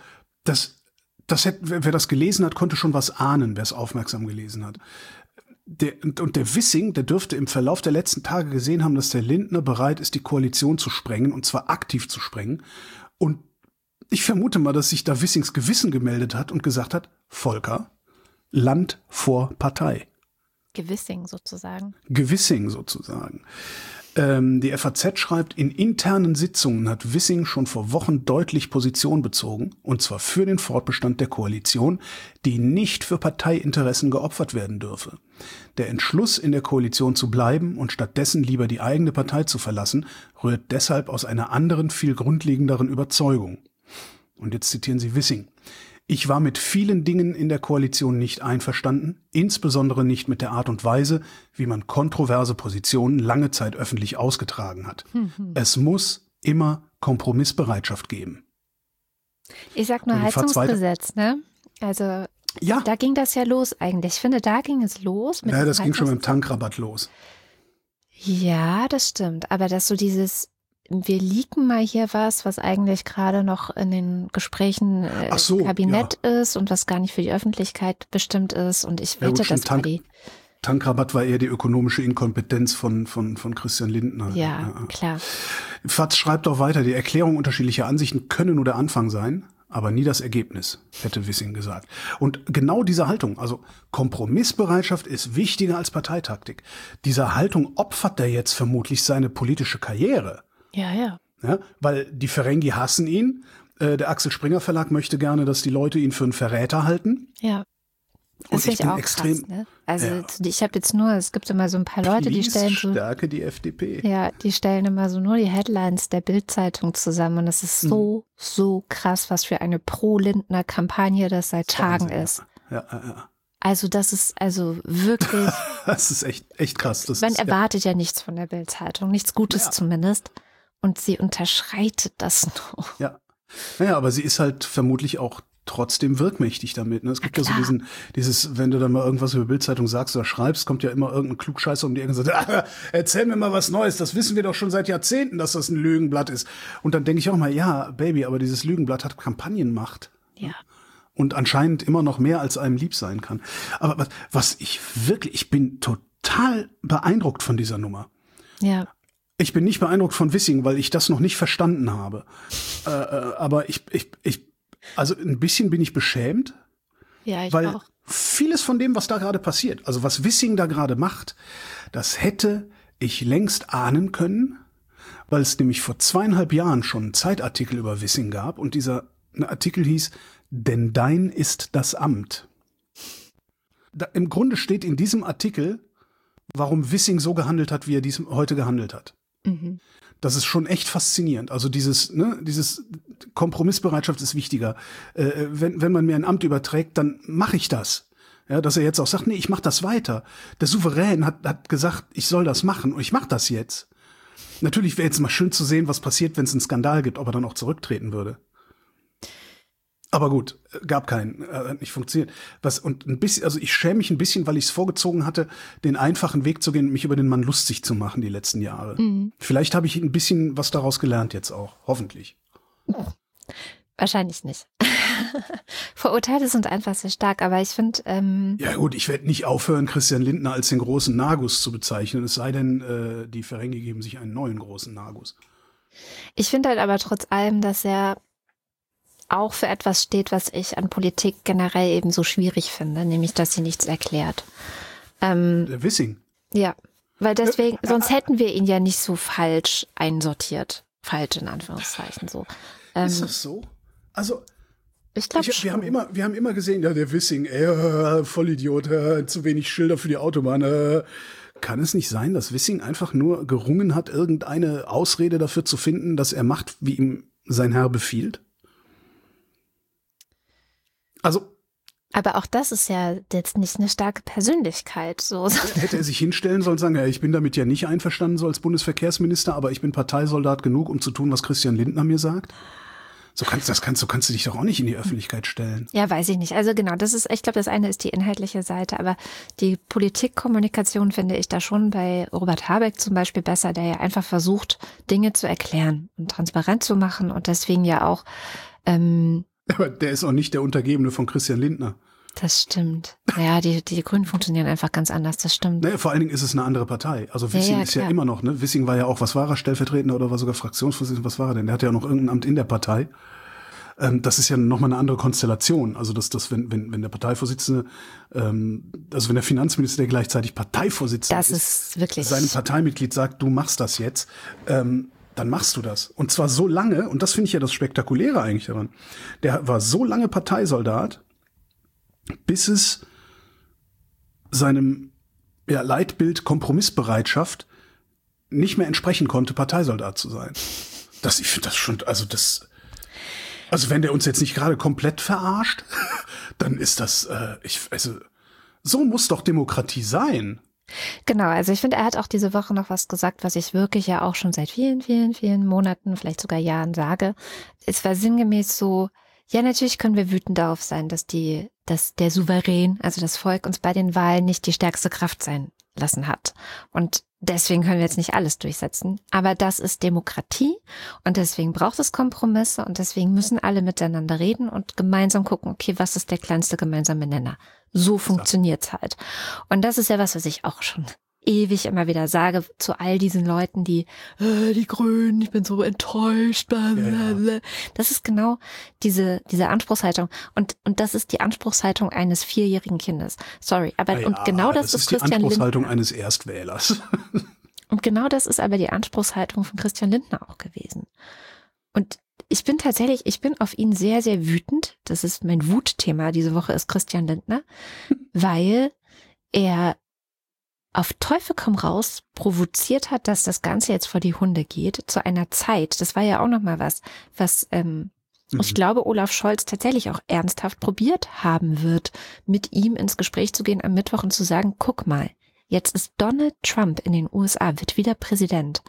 wer das gelesen hat, konnte schon was ahnen, wer es aufmerksam gelesen hat. Der Wissing, der dürfte im Verlauf der letzten Tage gesehen haben, dass der Lindner bereit ist, die Koalition zu sprengen, und zwar aktiv zu sprengen. Und ich vermute mal, dass sich da Wissings Gewissen gemeldet hat und gesagt hat, Volker, Land vor Partei. Gewissing sozusagen. Gewissing sozusagen. Die FAZ schreibt, in internen Sitzungen hat Wissing schon vor Wochen deutlich Position bezogen, und zwar für den Fortbestand der Koalition, die nicht für Parteiinteressen geopfert werden dürfe. Der Entschluss, in der Koalition zu bleiben und stattdessen lieber die eigene Partei zu verlassen, rührt deshalb aus einer anderen, viel grundlegenderen Überzeugung. Und jetzt zitieren Sie Wissing. Ich war mit vielen Dingen in der Koalition nicht einverstanden, insbesondere nicht mit der Art und Weise, wie man kontroverse Positionen lange Zeit öffentlich ausgetragen hat. Es muss immer Kompromissbereitschaft geben. Ich sag nur Heizungsgesetz, ne? Also ja. Da ging das ja los eigentlich. Ich finde, da ging es los. Ja, das ging schon mit dem Tankrabatt los. Ja, das stimmt. Aber dass so dieses, wir leaken mal hier was eigentlich gerade noch in den Gesprächen im Kabinett ist und was gar nicht für die Öffentlichkeit bestimmt ist. Und ich wette, das war die... Tankrabatt war eher die ökonomische Inkompetenz von Christian Lindner. Ja, klar. FAZ schreibt auch weiter, die Erklärung unterschiedlicher Ansichten könne nur der Anfang sein, aber nie das Ergebnis, hätte Wissing gesagt. Und genau diese Haltung, also Kompromissbereitschaft ist wichtiger als Parteitaktik. Diese Haltung opfert er jetzt vermutlich seine politische Karriere. Ja. Ja, weil die Ferengi hassen ihn. Der Axel Springer Verlag möchte gerne, dass die Leute ihn für einen Verräter halten. Ja. Das finde ich auch extrem krass, ne? Also ich habe jetzt nur, es gibt immer so ein paar Leute, die stellen so... Stärke die FDP. Ja, die stellen immer so nur die Headlines der Bild-Zeitung zusammen und es ist so krass, was für eine Pro-Lindner-Kampagne das seit Tagen ist. Ja. Also das ist also wirklich... Das ist echt krass. Man erwartet ja nichts von der Bild-Zeitung, nichts Gutes zumindest. Und sie unterschreitet das noch. Ja. Naja, aber sie ist halt vermutlich auch trotzdem wirkmächtig damit. Ne? Es gibt ja so dieses, wenn du dann mal irgendwas über Bild-Zeitung sagst oder schreibst, kommt ja immer irgendein Klugscheißer um die Ecke und sagt, erzähl mir mal was Neues, das wissen wir doch schon seit Jahrzehnten, dass das ein Lügenblatt ist. Und dann denke ich auch mal, ja, Baby, aber dieses Lügenblatt hat Kampagnenmacht. Ja. Und anscheinend immer noch mehr, als einem lieb sein kann. Aber ich bin total beeindruckt von dieser Nummer. Ja. Ich bin nicht beeindruckt von Wissing, weil ich das noch nicht verstanden habe. Aber also ein bisschen bin ich beschämt. Ja, ich weil auch. Vieles von dem, was da gerade passiert, also was Wissing da gerade macht, das hätte ich längst ahnen können, weil es nämlich vor 2,5 Jahren schon einen Zeitartikel über Wissing gab und dieser Artikel hieß, denn dein ist das Amt. Im Grunde steht in diesem Artikel, warum Wissing so gehandelt hat, wie er heute gehandelt hat. Mhm. Das ist schon echt faszinierend. Also dieses Kompromissbereitschaft ist wichtiger. Wenn man mir ein Amt überträgt, dann mache ich das. Ja, dass er jetzt auch sagt, nee, ich mache das weiter. Der Souverän hat gesagt, ich soll das machen und ich mache das jetzt. Natürlich wäre jetzt mal schön zu sehen, was passiert, wenn es einen Skandal gibt, ob er dann auch zurücktreten würde. Aber gut, gab keinen, hat nicht funktioniert. Also ich schäme mich ein bisschen, weil ich es vorgezogen hatte, den einfachen Weg zu gehen und mich über den Mann lustig zu machen die letzten Jahre. Mhm. Vielleicht habe ich ein bisschen was daraus gelernt jetzt auch, hoffentlich. Wahrscheinlich nicht. Vorurteile sind einfach sehr stark, aber ich finde... Ja gut, ich werde nicht aufhören, Christian Lindner als den großen Nagus zu bezeichnen, es sei denn, die Ferengi geben sich einen neuen großen Nagus. Ich finde halt aber trotz allem, dass er auch für etwas steht, was ich an Politik generell eben so schwierig finde, nämlich, dass sie nichts erklärt. Der Wissing. Ja, weil deswegen, sonst hätten wir ihn ja nicht so falsch einsortiert. Falsch in Anführungszeichen so. Ist das so? Also, ich glaube schon. Wir haben immer gesehen, ja, der Wissing, Vollidiot, zu wenig Schilder für die Autobahn. Kann es nicht sein, dass Wissing einfach nur gerungen hat, irgendeine Ausrede dafür zu finden, dass er macht, wie ihm sein Herr befiehlt? Also. Aber auch das ist ja jetzt nicht eine starke Persönlichkeit. So. Hätte er sich hinstellen sollen und sagen, ja, ich bin damit ja nicht einverstanden, so als Bundesverkehrsminister, aber ich bin Parteisoldat genug, um zu tun, was Christian Lindner mir sagt? So kannst du dich doch auch nicht in die Öffentlichkeit stellen. Ja, weiß ich nicht. Also genau, ich glaube, das eine ist die inhaltliche Seite, aber die Politikkommunikation finde ich da schon bei Robert Habeck zum Beispiel besser, der ja einfach versucht, Dinge zu erklären und transparent zu machen und deswegen ja auch aber der ist auch nicht der Untergebene von Christian Lindner. Das stimmt. Ja, die Grünen funktionieren einfach ganz anders, das stimmt. Naja, vor allen Dingen ist es eine andere Partei. Also Wissing ist ja immer noch, ne? Wissing war ja auch, was war er, Stellvertretender oder war sogar Fraktionsvorsitzender, was war er denn? Der hatte ja noch irgendein Amt in der Partei. Das ist ja nochmal eine andere Konstellation. Also wenn der Parteivorsitzende, also wenn der Finanzminister, der gleichzeitig Parteivorsitzender ist wirklich seinem Parteimitglied sagt, du machst das jetzt, dann machst du das. Und zwar so lange, und das finde ich ja das Spektakuläre eigentlich daran, der war so lange Parteisoldat, bis es seinem Leitbild Kompromissbereitschaft nicht mehr entsprechen konnte, Parteisoldat zu sein. Ich finde das schon, also wenn der uns jetzt nicht gerade komplett verarscht, dann ist das, so muss doch Demokratie sein. Genau, also ich finde, er hat auch diese Woche noch was gesagt, was ich wirklich ja auch schon seit vielen, vielen, vielen Monaten, vielleicht sogar Jahren sage. Es war sinngemäß so, ja, natürlich können wir wütend darauf sein, dass der Souverän, also das Volk, uns bei den Wahlen nicht die stärkste Kraft sein lassen hat. Und deswegen können wir jetzt nicht alles durchsetzen. Aber das ist Demokratie und deswegen braucht es Kompromisse und deswegen müssen alle miteinander reden und gemeinsam gucken, okay, was ist der kleinste gemeinsame Nenner? So funktioniert's halt. Und das ist ja was ich auch schon ewig immer wieder sage zu all diesen Leuten, die Grünen, ich bin so enttäuscht. Blablabla. Das ist genau diese Anspruchshaltung. Und das ist die Anspruchshaltung eines 4-jährigen Kindes. Sorry, aber und genau das ist Christian Lindner. Die Anspruchshaltung eines Erstwählers. Und genau das ist aber die Anspruchshaltung von Christian Lindner auch gewesen. Und ich bin auf ihn sehr, sehr wütend. Das ist mein Wutthema diese Woche, ist Christian Lindner, weil er auf Teufel komm raus provoziert hat, dass das Ganze jetzt vor die Hunde geht, zu einer Zeit, das war ja auch nochmal was ich glaube, Olaf Scholz tatsächlich auch ernsthaft probiert haben wird, mit ihm ins Gespräch zu gehen am Mittwoch und zu sagen, guck mal, jetzt ist Donald Trump in den USA, wird wieder Präsident.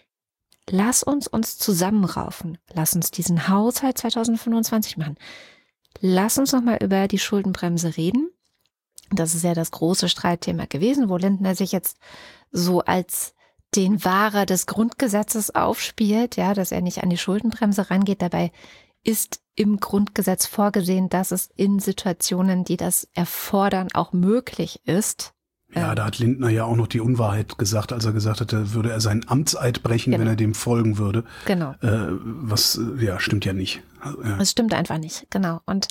Lass uns zusammenraufen. Lass uns diesen Haushalt 2025 machen. Lass uns nochmal über die Schuldenbremse reden. Das ist ja das große Streitthema gewesen, wo Lindner sich jetzt so als den Wahrer des Grundgesetzes aufspielt, ja, dass er nicht an die Schuldenbremse rangeht. Dabei ist im Grundgesetz vorgesehen, dass es in Situationen, die das erfordern, auch möglich ist. Ja, da hat Lindner ja auch noch die Unwahrheit gesagt, als er gesagt hatte, würde er seinen Amtseid brechen, wenn er dem folgen würde. Genau. Was, stimmt ja nicht. Ja. Es stimmt einfach nicht, genau. Und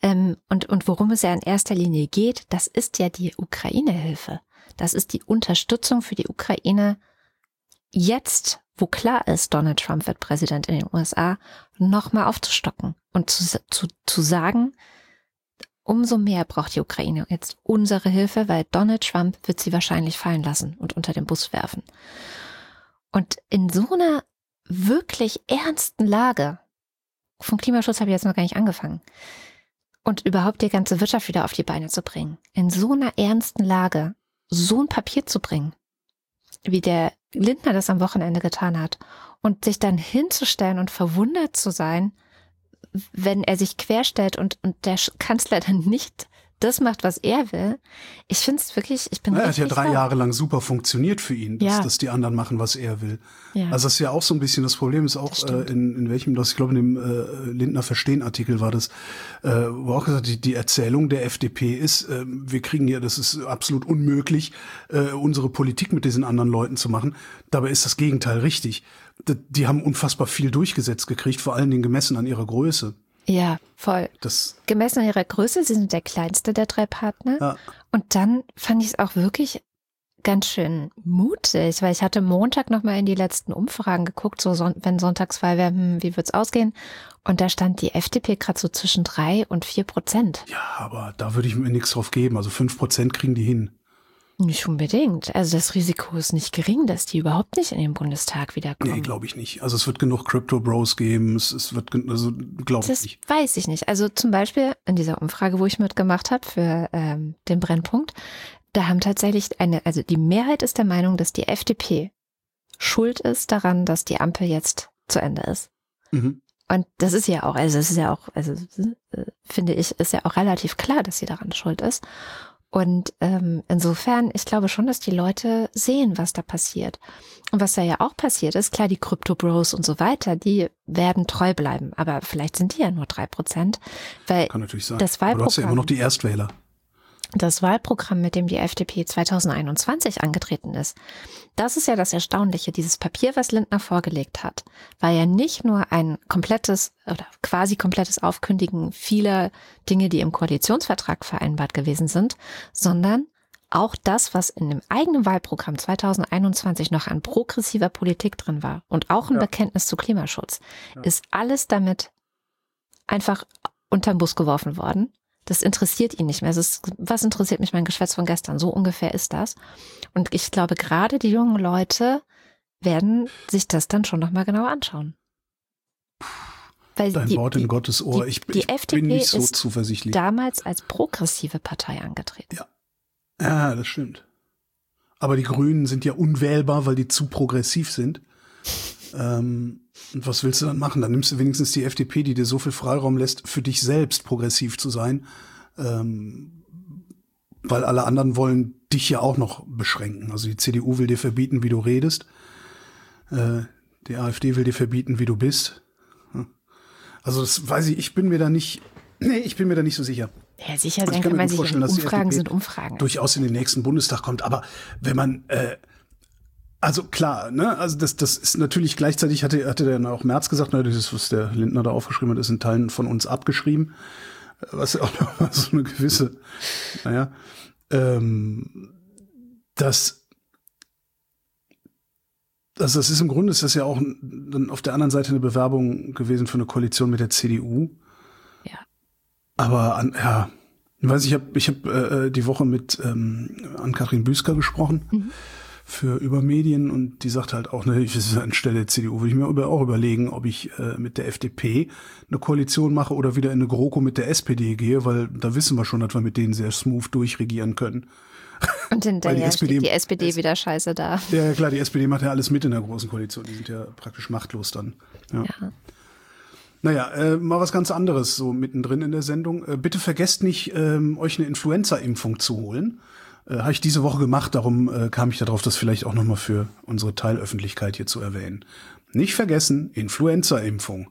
worum es ja in erster Linie geht, das ist ja die Ukraine-Hilfe. Das ist die Unterstützung für die Ukraine jetzt, wo klar ist, Donald Trump wird Präsident in den USA, nochmal aufzustocken und zu sagen, umso mehr braucht die Ukraine jetzt unsere Hilfe, weil Donald Trump wird sie wahrscheinlich fallen lassen und unter den Bus werfen. Und in so einer wirklich ernsten Lage, vom Klimaschutz habe ich jetzt noch gar nicht angefangen, und überhaupt die ganze Wirtschaft wieder auf die Beine zu bringen, in so einer ernsten Lage so ein Papier zu bringen, wie der Lindner das am Wochenende getan hat, und sich dann hinzustellen und verwundert zu sein, wenn er sich querstellt und der Kanzler dann nicht das macht, was er will. Ich finde es wirklich, er hat ja 3 Jahre lang super funktioniert für ihn, dass die anderen machen, was er will. Ja. Also das ist ja auch so ein bisschen das Problem, ist auch in welchem, ich glaube in dem Lindner Verstehen-Artikel war das, wo auch gesagt, die Erzählung der FDP ist, wir kriegen ja, das ist absolut unmöglich, unsere Politik mit diesen anderen Leuten zu machen. Dabei ist das Gegenteil richtig. Die haben unfassbar viel durchgesetzt gekriegt, vor allen Dingen gemessen an ihrer Größe. Ja, voll. Gemessen an ihrer Größe, sie sind der kleinste der 3 Partner. Ja. Und dann fand ich es auch wirklich ganz schön mutig, weil ich hatte Montag nochmal in die letzten Umfragen geguckt, so wenn Sonntagswahl wäre, wie wird's ausgehen? Und da stand die FDP gerade so zwischen 3-4%. Ja, aber da würde ich mir nichts drauf geben. Also 5% kriegen die hin. Nicht unbedingt. Also das Risiko ist nicht gering, dass die überhaupt nicht in den Bundestag wiederkommen. Nee, glaube ich nicht. Also es wird genug Crypto-Bros geben. Es wird, also glaube ich nicht. Das weiß ich nicht. Also zum Beispiel in dieser Umfrage, wo ich mitgemacht habe für den Brennpunkt, da haben tatsächlich also die Mehrheit ist der Meinung, dass die FDP schuld ist daran, dass die Ampel jetzt zu Ende ist. Mhm. Und das ist ja auch, finde ich, ist ja auch relativ klar, dass sie daran schuld ist. Und insofern, ich glaube schon, dass die Leute sehen, was da passiert. Und was da ja auch passiert ist, klar, die Crypto-Bros und so weiter, die werden treu bleiben. Aber vielleicht sind die ja nur 3%. Weil kann natürlich sein. Das Wahlprogramm, aber du hast ja immer noch die Erstwähler. das Wahlprogramm, mit dem die FDP 2021 angetreten ist, das ist ja das Erstaunliche. Dieses Papier, was Lindner vorgelegt hat, war ja nicht nur ein komplettes oder quasi komplettes Aufkündigen vieler Dinge, die im Koalitionsvertrag vereinbart gewesen sind, sondern auch das, was in dem eigenen Wahlprogramm 2021 noch an progressiver Politik drin war und auch ein Bekenntnis zu Klimaschutz, ist alles damit einfach unterm Bus geworfen worden. Das interessiert ihn nicht mehr. Was interessiert mich mein Geschwätz von gestern? So ungefähr ist das. Und ich glaube, gerade die jungen Leute werden sich das dann schon nochmal genauer anschauen. Weil Dein Wort in Gottes Ohr. Ich bin nicht so zuversichtlich. Damals als progressive Partei angetreten. Ja, das stimmt. Aber die Grünen sind ja unwählbar, weil die zu progressiv sind. Und was willst du dann machen? Dann nimmst du wenigstens die FDP, die dir so viel Freiraum lässt, für dich selbst progressiv zu sein. Weil alle anderen wollen dich ja auch noch beschränken. Also die CDU will dir verbieten, wie du redest. Die AfD will dir verbieten, wie du bist. Also das weiß ich bin mir da nicht so sicher. Ja, sicher sein kann man sich nicht. Umfragen sind Umfragen. Durchaus in den nächsten Bundestag kommt. Aber wenn man, also klar, ne, also das ist natürlich gleichzeitig, hatte dann auch Merz gesagt, ne, dieses, was der Lindner da aufgeschrieben hat, ist in Teilen von uns abgeschrieben. Was ja auch noch so eine gewisse, das ist im Grunde, ist das ja auch dann auf der anderen Seite eine Bewerbung gewesen für eine Koalition mit der CDU. Ja. Aber ich weiß, ich habe die Woche mit Ann-Kathrin Büsker gesprochen für Übermedien und die sagt halt auch, ne, anstelle der CDU würde ich mir auch überlegen, ob ich mit der FDP eine Koalition mache oder wieder in eine GroKo mit der SPD gehe, weil da wissen wir schon, dass wir mit denen sehr smooth durchregieren können. Und hinterher steht die SPD wieder scheiße da. Ja, klar, die SPD macht ja alles mit in der großen Koalition. Die sind ja praktisch machtlos dann. Ja. Naja, mal was ganz anderes, so mittendrin in der Sendung. Bitte vergesst nicht, euch eine Influenza-Impfung zu holen. Habe ich diese Woche gemacht, darum kam ich darauf, das vielleicht auch nochmal für unsere Teilöffentlichkeit hier zu erwähnen. Nicht vergessen, Influenza-Impfung.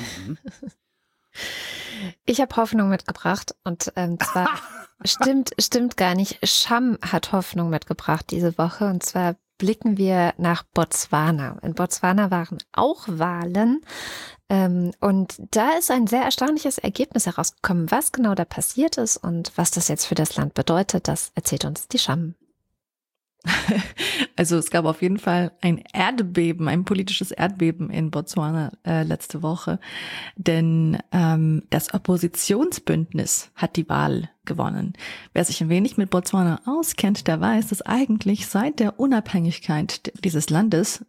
Ich habe Hoffnung mitgebracht und zwar stimmt gar nicht. Scham hat Hoffnung mitgebracht diese Woche und zwar blicken wir nach Botswana. In Botswana waren auch Wahlen und da ist ein sehr erstaunliches Ergebnis herausgekommen. Was genau da passiert ist und was das jetzt für das Land bedeutet, das erzählt uns die Scham. Also es gab auf jeden Fall ein Erdbeben, ein politisches Erdbeben in Botswana letzte Woche, denn das Oppositionsbündnis hat die Wahl gewonnen. Wer sich ein wenig mit Botswana auskennt, der weiß, dass eigentlich seit der Unabhängigkeit dieses Landes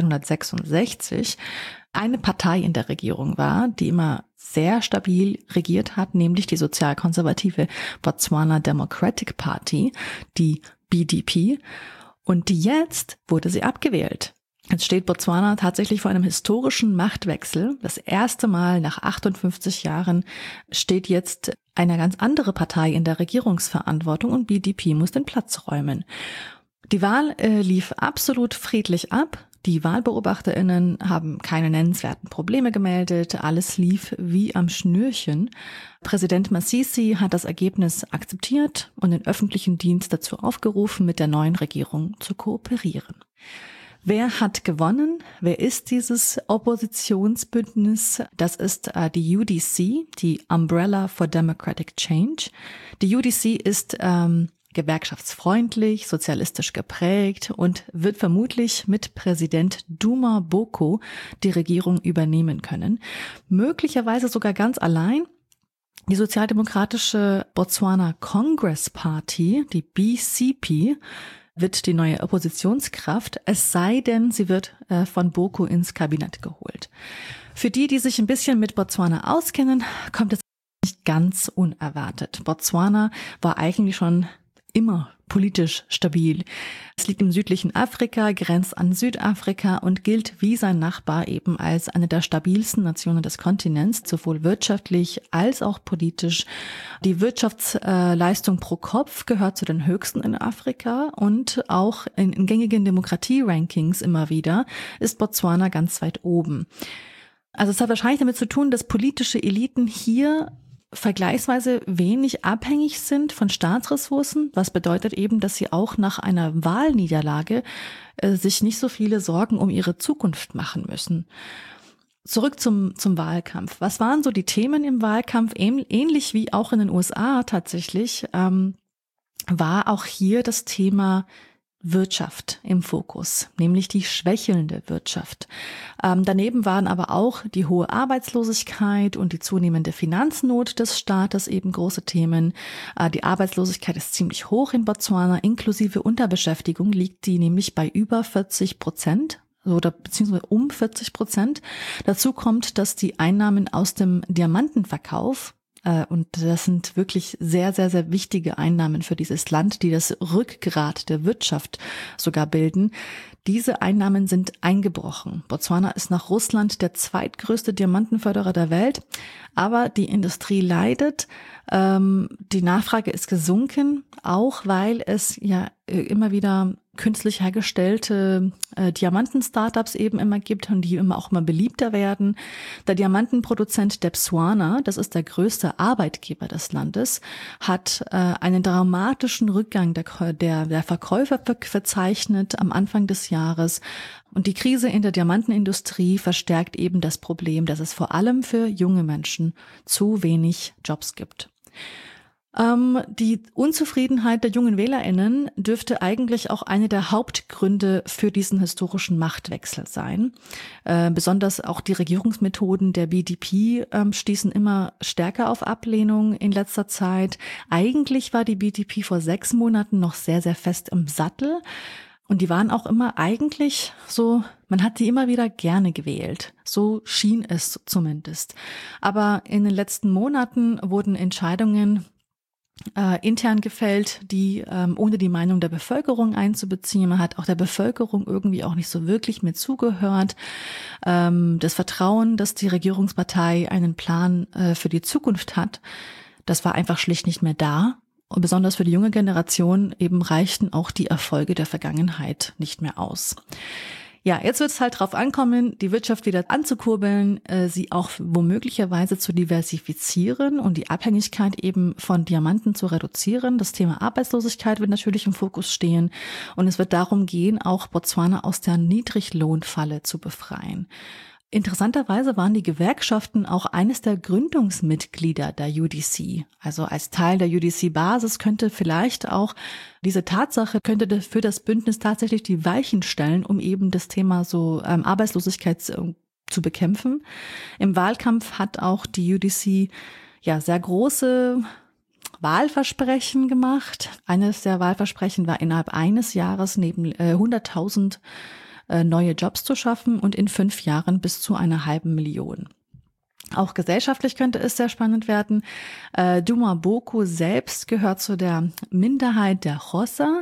1966 eine Partei in der Regierung war, die immer sehr stabil regiert hat, nämlich die sozialkonservative Botswana Democratic Party, die BDP, und jetzt wurde sie abgewählt. Jetzt steht Botswana tatsächlich vor einem historischen Machtwechsel. Das erste Mal nach 58 Jahren steht jetzt eine ganz andere Partei in der Regierungsverantwortung und BDP muss den Platz räumen. Die Wahl lief absolut friedlich ab. Die WahlbeobachterInnen haben keine nennenswerten Probleme gemeldet. Alles lief wie am Schnürchen. Präsident Masisi hat das Ergebnis akzeptiert und den öffentlichen Dienst dazu aufgerufen, mit der neuen Regierung zu kooperieren. Wer hat gewonnen? Wer ist dieses Oppositionsbündnis? Das ist die UDC, die Umbrella for Democratic Change. Die UDC ist gewerkschaftsfreundlich, sozialistisch geprägt und wird vermutlich mit Präsident Duma Boko die Regierung übernehmen können. Möglicherweise sogar ganz allein. Die sozialdemokratische Botswana Congress Party, die BCP, wird die neue Oppositionskraft, es sei denn, sie wird von Boko ins Kabinett geholt. Für die sich ein bisschen mit Botswana auskennen, kommt es nicht ganz unerwartet. Botswana war eigentlich schon immer politisch stabil. Es liegt im südlichen Afrika, grenzt an Südafrika und gilt wie sein Nachbar eben als eine der stabilsten Nationen des Kontinents, sowohl wirtschaftlich als auch politisch. Die Wirtschaftsleistung pro Kopf gehört zu den höchsten in Afrika und auch in gängigen Demokratie-Rankings immer wieder ist Botswana ganz weit oben. Also es hat wahrscheinlich damit zu tun, dass politische Eliten hier vergleichsweise wenig abhängig sind von Staatsressourcen, was bedeutet eben, dass sie auch nach einer Wahlniederlage sich nicht so viele Sorgen um ihre Zukunft machen müssen. Zurück zum Wahlkampf. Was waren so die Themen im Wahlkampf? Ähnlich wie auch in den USA tatsächlich, war auch hier das Thema Wirtschaft im Fokus, nämlich die schwächelnde Wirtschaft. Daneben waren aber auch die hohe Arbeitslosigkeit und die zunehmende Finanznot des Staates eben große Themen. Die Arbeitslosigkeit ist ziemlich hoch in Botswana, inklusive Unterbeschäftigung liegt die nämlich bei über 40%. Oder beziehungsweise um 40%. Dazu kommt, dass die Einnahmen aus dem Diamantenverkauf, und das sind wirklich sehr, sehr, sehr wichtige Einnahmen für dieses Land, die das Rückgrat der Wirtschaft sogar bilden, diese Einnahmen sind eingebrochen. Botswana ist nach Russland der zweitgrößte Diamantenförderer der Welt, aber die Industrie leidet. Die Nachfrage ist gesunken, auch weil es ja immer wieder künstlich hergestellte Diamanten-Startups eben immer gibt und die auch immer beliebter werden. Der Diamantenproduzent Debswana, das ist der größte Arbeitgeber des Landes, hat einen dramatischen Rückgang der Verkäufer verzeichnet am Anfang des Jahres. Und die Krise in der Diamantenindustrie verstärkt eben das Problem, dass es vor allem für junge Menschen zu wenig Jobs gibt. Die Unzufriedenheit der jungen WählerInnen dürfte eigentlich auch eine der Hauptgründe für diesen historischen Machtwechsel sein. Besonders auch die Regierungsmethoden der BDP stießen immer stärker auf Ablehnung in letzter Zeit. Eigentlich war die BDP vor 6 Monaten noch sehr, sehr fest im Sattel. Und die waren auch immer eigentlich so, man hat die immer wieder gerne gewählt. So schien es zumindest. Aber in den letzten Monaten wurden Entscheidungen intern gefällt, die ohne die Meinung der Bevölkerung einzubeziehen. Man hat auch der Bevölkerung irgendwie auch nicht so wirklich mehr zugehört. Das Vertrauen, dass die Regierungspartei einen Plan für die Zukunft hat, das war einfach schlicht nicht mehr da. Und besonders für die junge Generation eben reichten auch die Erfolge der Vergangenheit nicht mehr aus. Ja, jetzt wird es halt drauf ankommen, die Wirtschaft wieder anzukurbeln, sie auch womöglicherweise zu diversifizieren und die Abhängigkeit eben von Diamanten zu reduzieren. Das Thema Arbeitslosigkeit wird natürlich im Fokus stehen und es wird darum gehen, auch Botswana aus der Niedriglohnfalle zu befreien. Interessanterweise waren die Gewerkschaften auch eines der Gründungsmitglieder der UDC. Also als Teil der UDC-Basis könnte vielleicht auch diese Tatsache könnte für das Bündnis tatsächlich die Weichen stellen, um eben das Thema so Arbeitslosigkeit zu bekämpfen. Im Wahlkampf hat auch die UDC ja sehr große Wahlversprechen gemacht. Eines der Wahlversprechen war innerhalb eines Jahres neben 100.000 neue Jobs zu schaffen und in 5 Jahren bis zu 500.000. Auch gesellschaftlich könnte es sehr spannend werden. Duma Boko selbst gehört zu der Minderheit der Xhosa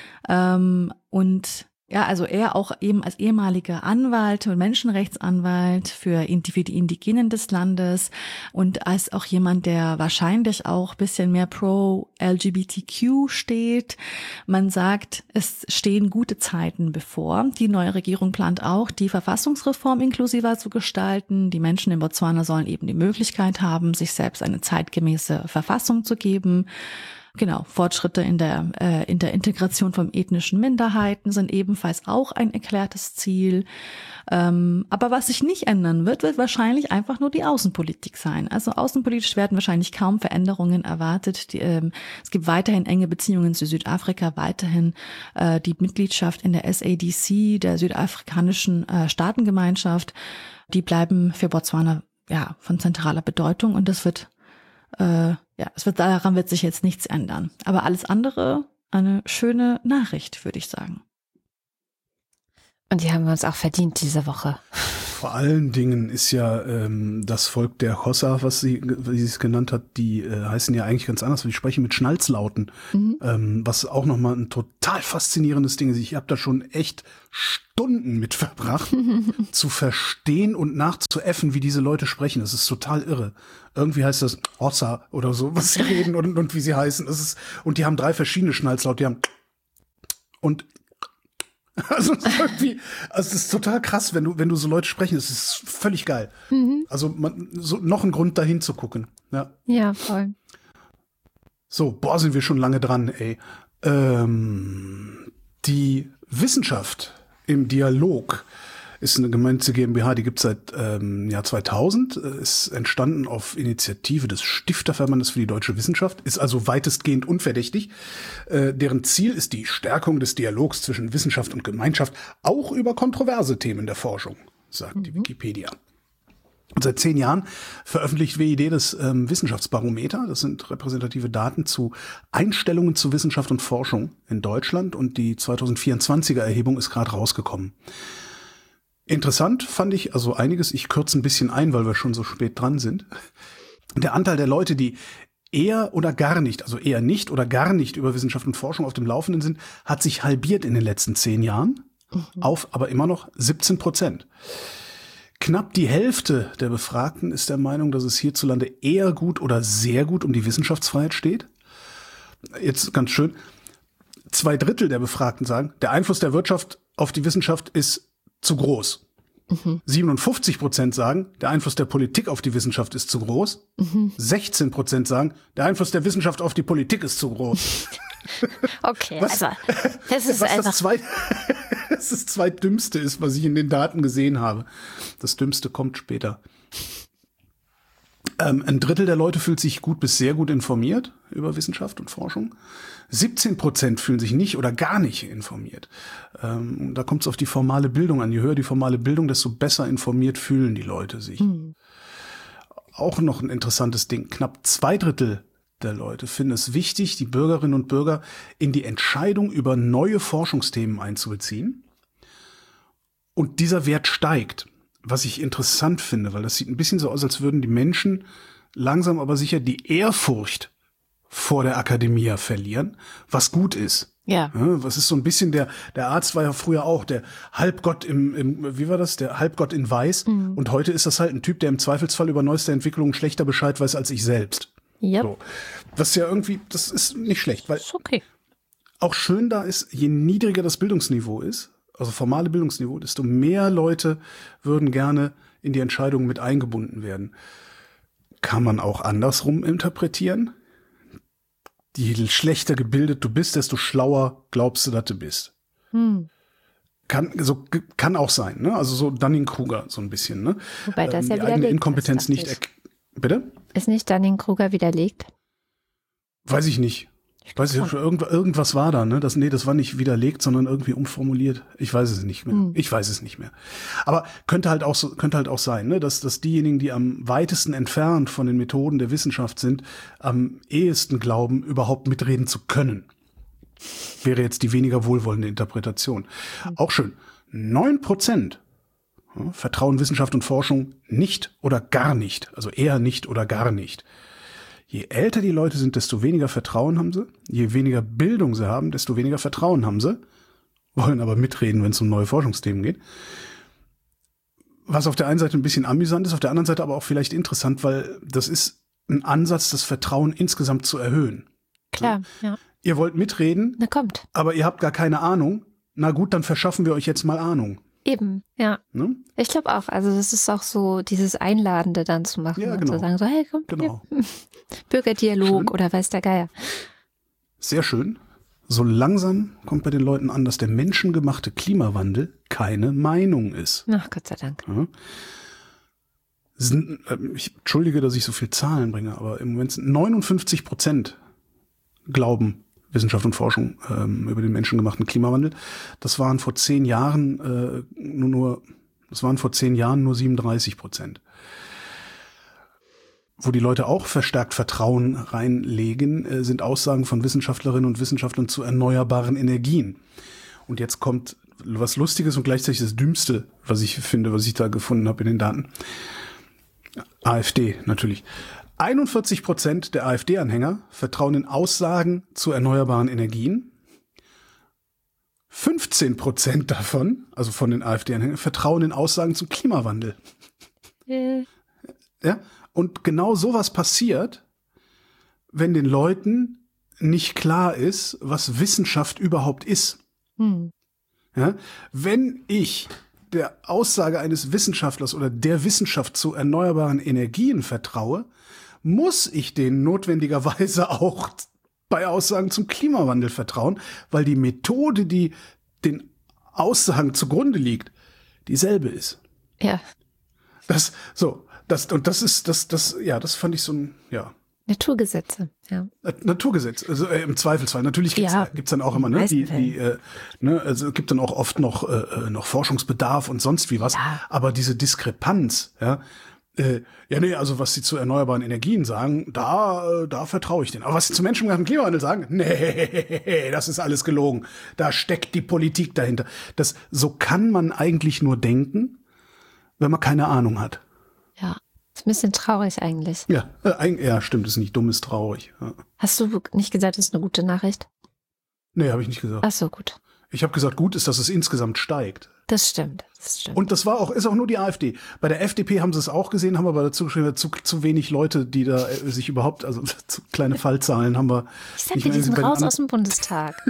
und ja, also er auch eben als ehemaliger Anwalt und Menschenrechtsanwalt für die Indigenen des Landes und als auch jemand, der wahrscheinlich auch ein bisschen mehr pro LGBTQ steht. Man sagt, es stehen gute Zeiten bevor. Die neue Regierung plant auch, die Verfassungsreform inklusiver zu gestalten. Die Menschen in Botswana sollen eben die Möglichkeit haben, sich selbst eine zeitgemäße Verfassung zu geben. Genau, Fortschritte in der Integration von ethnischen Minderheiten sind ebenfalls auch ein erklärtes Ziel. Aber was sich nicht ändern wird wahrscheinlich einfach nur die Außenpolitik sein. Also außenpolitisch werden wahrscheinlich kaum Veränderungen erwartet. Es gibt weiterhin enge Beziehungen zu Südafrika, weiterhin die Mitgliedschaft in der SADC, der südafrikanischen Staatengemeinschaft. Die bleiben für Botswana ja von zentraler Bedeutung und das wird daran wird sich jetzt nichts ändern. Aber alles andere, eine schöne Nachricht, würde ich sagen. Und die haben wir uns auch verdient diese Woche. Vor allen Dingen ist ja das Volk der Xhosa, wie sie es genannt hat, die heißen ja eigentlich ganz anders. Die sprechen mit Schnalzlauten, was auch nochmal ein total faszinierendes Ding ist. Ich habe da schon echt Stunden mit verbracht, zu verstehen und nachzuäffen, wie diese Leute sprechen. Das ist total irre. Irgendwie heißt das Xhosa oder so, was sie reden und wie sie heißen. Und die haben 3 verschiedene Schnalzlaute. Die haben und Also es ist irgendwie, also es ist total krass, wenn du so Leute sprechen, es ist völlig geil. Also noch ein Grund dahin zu gucken. Ja, voll. So, sind wir schon lange dran, ey. Die Wissenschaft im Dialog ist eine gemeinnützige GmbH, die gibt es seit Jahr 2000, ist entstanden auf Initiative des Stifterverbandes für die deutsche Wissenschaft, ist also weitestgehend unverdächtig. Deren Ziel ist die Stärkung des Dialogs zwischen Wissenschaft und Gemeinschaft, auch über kontroverse Themen der Forschung, sagt die Wikipedia. Und seit 10 Jahren veröffentlicht WID das Wissenschaftsbarometer. Das sind repräsentative Daten zu Einstellungen zu Wissenschaft und Forschung in Deutschland. Und die 2024er Erhebung ist gerade rausgekommen. Interessant fand ich, also einiges, ich kürze ein bisschen ein, weil wir schon so spät dran sind. Der Anteil der Leute, die eher oder gar nicht, also eher nicht oder gar nicht über Wissenschaft und Forschung auf dem Laufenden sind, hat sich halbiert in den letzten 10 Jahren auf aber immer noch 17%. Knapp die Hälfte der Befragten ist der Meinung, dass es hierzulande eher gut oder sehr gut um die Wissenschaftsfreiheit steht. Jetzt ganz schön, 2/3 der Befragten sagen, der Einfluss der Wirtschaft auf die Wissenschaft ist zu groß. 57% sagen, der Einfluss der Politik auf die Wissenschaft ist zu groß. 16% sagen, der Einfluss der Wissenschaft auf die Politik ist zu groß. Okay, also das ist einfach... Das Zweitdümmste ist, was ich in den Daten gesehen habe. Das Dümmste kommt später. 1/3 der Leute fühlt sich gut bis sehr gut informiert über Wissenschaft und Forschung. 17% fühlen sich nicht oder gar nicht informiert. Da kommt es auf die formale Bildung an. Je höher die formale Bildung, desto besser informiert fühlen die Leute sich. Auch noch ein interessantes Ding. Knapp 2/3 der Leute finden es wichtig, die Bürgerinnen und Bürger in die Entscheidung über neue Forschungsthemen einzubeziehen. Und dieser Wert steigt. Was ich interessant finde, weil das sieht ein bisschen so aus, als würden die Menschen langsam aber sicher die Ehrfurcht vor der Akademie verlieren, was gut ist. Ja. Was ist so ein bisschen der Arzt war ja früher auch der Halbgott wie war das? Der Halbgott in Weiß. Und heute ist das halt ein Typ, der im Zweifelsfall über neueste Entwicklungen schlechter Bescheid weiß als ich selbst. Yep. So. Was ja irgendwie, das ist nicht schlecht, weil Ist okay. auch schön da ist, je niedriger das Bildungsniveau ist, also formale Bildungsniveau, desto mehr Leute würden gerne in die Entscheidungen mit eingebunden werden. Kann man auch andersrum interpretieren? Je schlechter gebildet du bist, desto schlauer glaubst du, dass du bist. Kann auch sein, ne? Also so Dunning-Kruger so ein bisschen, ne? Wobei das ja die eigene widerlegt Inkompetenz ist, nicht. Bitte? Ist nicht Dunning-Kruger widerlegt? Weiß ich nicht. Weiß ich, irgendwas war da, ne? Das war nicht widerlegt, sondern irgendwie umformuliert. Ich weiß es nicht mehr. Aber könnte halt auch sein, ne? Dass diejenigen, die am weitesten entfernt von den Methoden der Wissenschaft sind, am ehesten glauben, überhaupt mitreden zu können. Wäre jetzt die weniger wohlwollende Interpretation. Auch schön. 9% vertrauen Wissenschaft und Forschung nicht oder gar nicht. Also eher nicht oder gar nicht. Je älter die Leute sind, desto weniger Vertrauen haben sie. Je weniger Bildung sie haben, desto weniger Vertrauen haben sie. Wollen aber mitreden, wenn es um neue Forschungsthemen geht. Was auf der einen Seite ein bisschen amüsant ist, auf der anderen Seite aber auch vielleicht interessant, weil das ist ein Ansatz, das Vertrauen insgesamt zu erhöhen. Klar, ja. Ihr wollt mitreden, Na kommt. aber ihr habt gar keine Ahnung. Na gut, dann verschaffen wir euch jetzt mal Ahnung. Eben, ja. Ne? Ich glaube auch. Also das ist auch so dieses Einladende dann zu machen. Ja, und genau. zu sagen so, hey, komm, Genau. hier. Bürgerdialog Schön. oder weiß der Geier. Sehr schön. So langsam kommt bei den Leuten an, dass der menschengemachte Klimawandel keine Meinung ist. Ach, Gott sei Dank. Ja. Ich entschuldige, dass ich so viel Zahlen bringe, aber im Moment sind 59% glauben Wissenschaft und Forschung über den menschengemachten Klimawandel. Das waren vor 10 Jahren nur 37%. Wo die Leute auch verstärkt Vertrauen reinlegen, sind Aussagen von Wissenschaftlerinnen und Wissenschaftlern zu erneuerbaren Energien. Und jetzt kommt was Lustiges und gleichzeitig das Dümmste, was ich da gefunden habe in den Daten. AfD natürlich. 41% der AfD-Anhänger vertrauen in Aussagen zu erneuerbaren Energien. 15% davon, also von den AfD-Anhängern, vertrauen in Aussagen zum Klimawandel. Ja? Und genau sowas passiert, wenn den Leuten nicht klar ist, was Wissenschaft überhaupt ist. Ja? Wenn ich der Aussage eines Wissenschaftlers oder der Wissenschaft zu erneuerbaren Energien vertraue, muss ich denen notwendigerweise auch bei Aussagen zum Klimawandel vertrauen, weil die Methode, die den Aussagen zugrunde liegt, dieselbe ist. Ja. Das fand ich so ein, ja. Naturgesetze, ja. Naturgesetz, also im Zweifelsfall. Natürlich gibt's dann auch immer, ne, also gibt dann auch oft noch Forschungsbedarf und sonst wie was. Ja. Aber diese Diskrepanz, also was sie zu erneuerbaren Energien sagen, da vertraue ich denen. Aber was sie zum menschengemachten Klimawandel sagen, nee, das ist alles gelogen. Da steckt die Politik dahinter. So kann man eigentlich nur denken, wenn man keine Ahnung hat. Ja. Ist ein bisschen traurig eigentlich. Ja, stimmt, ist nicht dumm, ist traurig. Ja. Hast du nicht gesagt, das ist eine gute Nachricht? Nee, habe ich nicht gesagt. Ach so, gut. Ich habe gesagt, gut ist, dass es insgesamt steigt. Das stimmt. Und das ist auch nur die AfD. Bei der FDP haben sie es auch gesehen, haben aber dazu geschrieben, zu wenig Leute, die da sich überhaupt, also zu kleine Fallzahlen haben wir. Ich sag dir, die sind raus aus dem Bundestag.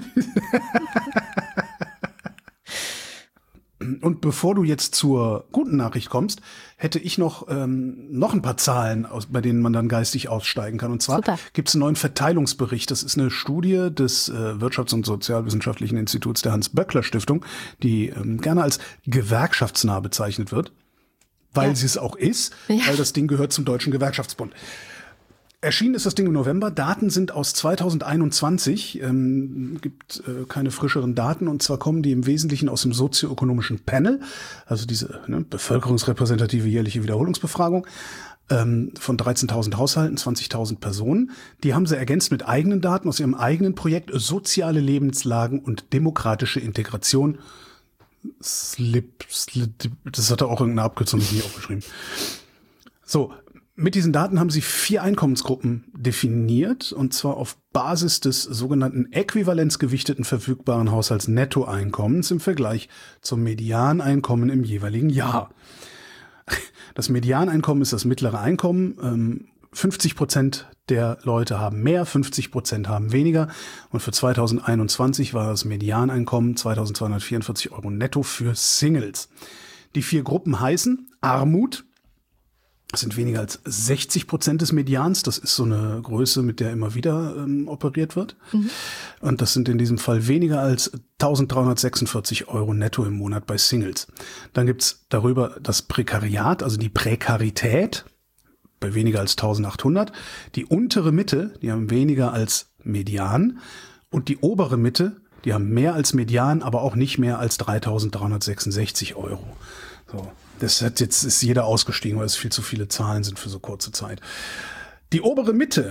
Und bevor du jetzt zur guten Nachricht kommst, hätte ich noch ein paar Zahlen, bei denen man dann geistig aussteigen kann. Und zwar gibt es einen neuen Verteilungsbericht. Das ist eine Studie des Wirtschafts- und Sozialwissenschaftlichen Instituts der Hans-Böckler-Stiftung, die gerne als gewerkschaftsnah bezeichnet wird, weil sie es auch ist, weil das Ding gehört zum Deutschen Gewerkschaftsbund. Erschienen ist das Ding im November. Daten sind aus 2021. Gibt keine frischeren Daten. Und zwar kommen die im Wesentlichen aus dem sozioökonomischen Panel, also diese bevölkerungsrepräsentative jährliche Wiederholungsbefragung von 13.000 Haushalten, 20.000 Personen. Die haben sie ergänzt mit eigenen Daten aus ihrem eigenen Projekt Soziale Lebenslagen und demokratische Integration. Das hat er auch irgendeine Abkürzung nicht aufgeschrieben. So. Mit diesen Daten haben sie 4 Einkommensgruppen definiert, und zwar auf Basis des sogenannten äquivalenzgewichteten verfügbaren Haushaltsnettoeinkommens im Vergleich zum Medianeinkommen im jeweiligen Jahr. Das Medianeinkommen ist das mittlere Einkommen. 50% der Leute haben mehr, 50% haben weniger. Und für 2021 war das Medianeinkommen 2.244 € netto für Singles. Die 4 Gruppen heißen Armut. Das sind weniger als 60% des Medians. Das ist so eine Größe, mit der immer wieder operiert wird. Mhm. Und das sind in diesem Fall weniger als 1.346 € netto im Monat bei Singles. Dann gibt's darüber das Prekariat, also die Prekarität, bei weniger als 1.800. Die untere Mitte, die haben weniger als Median. Und die obere Mitte, die haben mehr als Median, aber auch nicht mehr als 3.366 €. So. Jetzt ist jeder ausgestiegen, weil es viel zu viele Zahlen sind für so kurze Zeit. Die obere Mitte,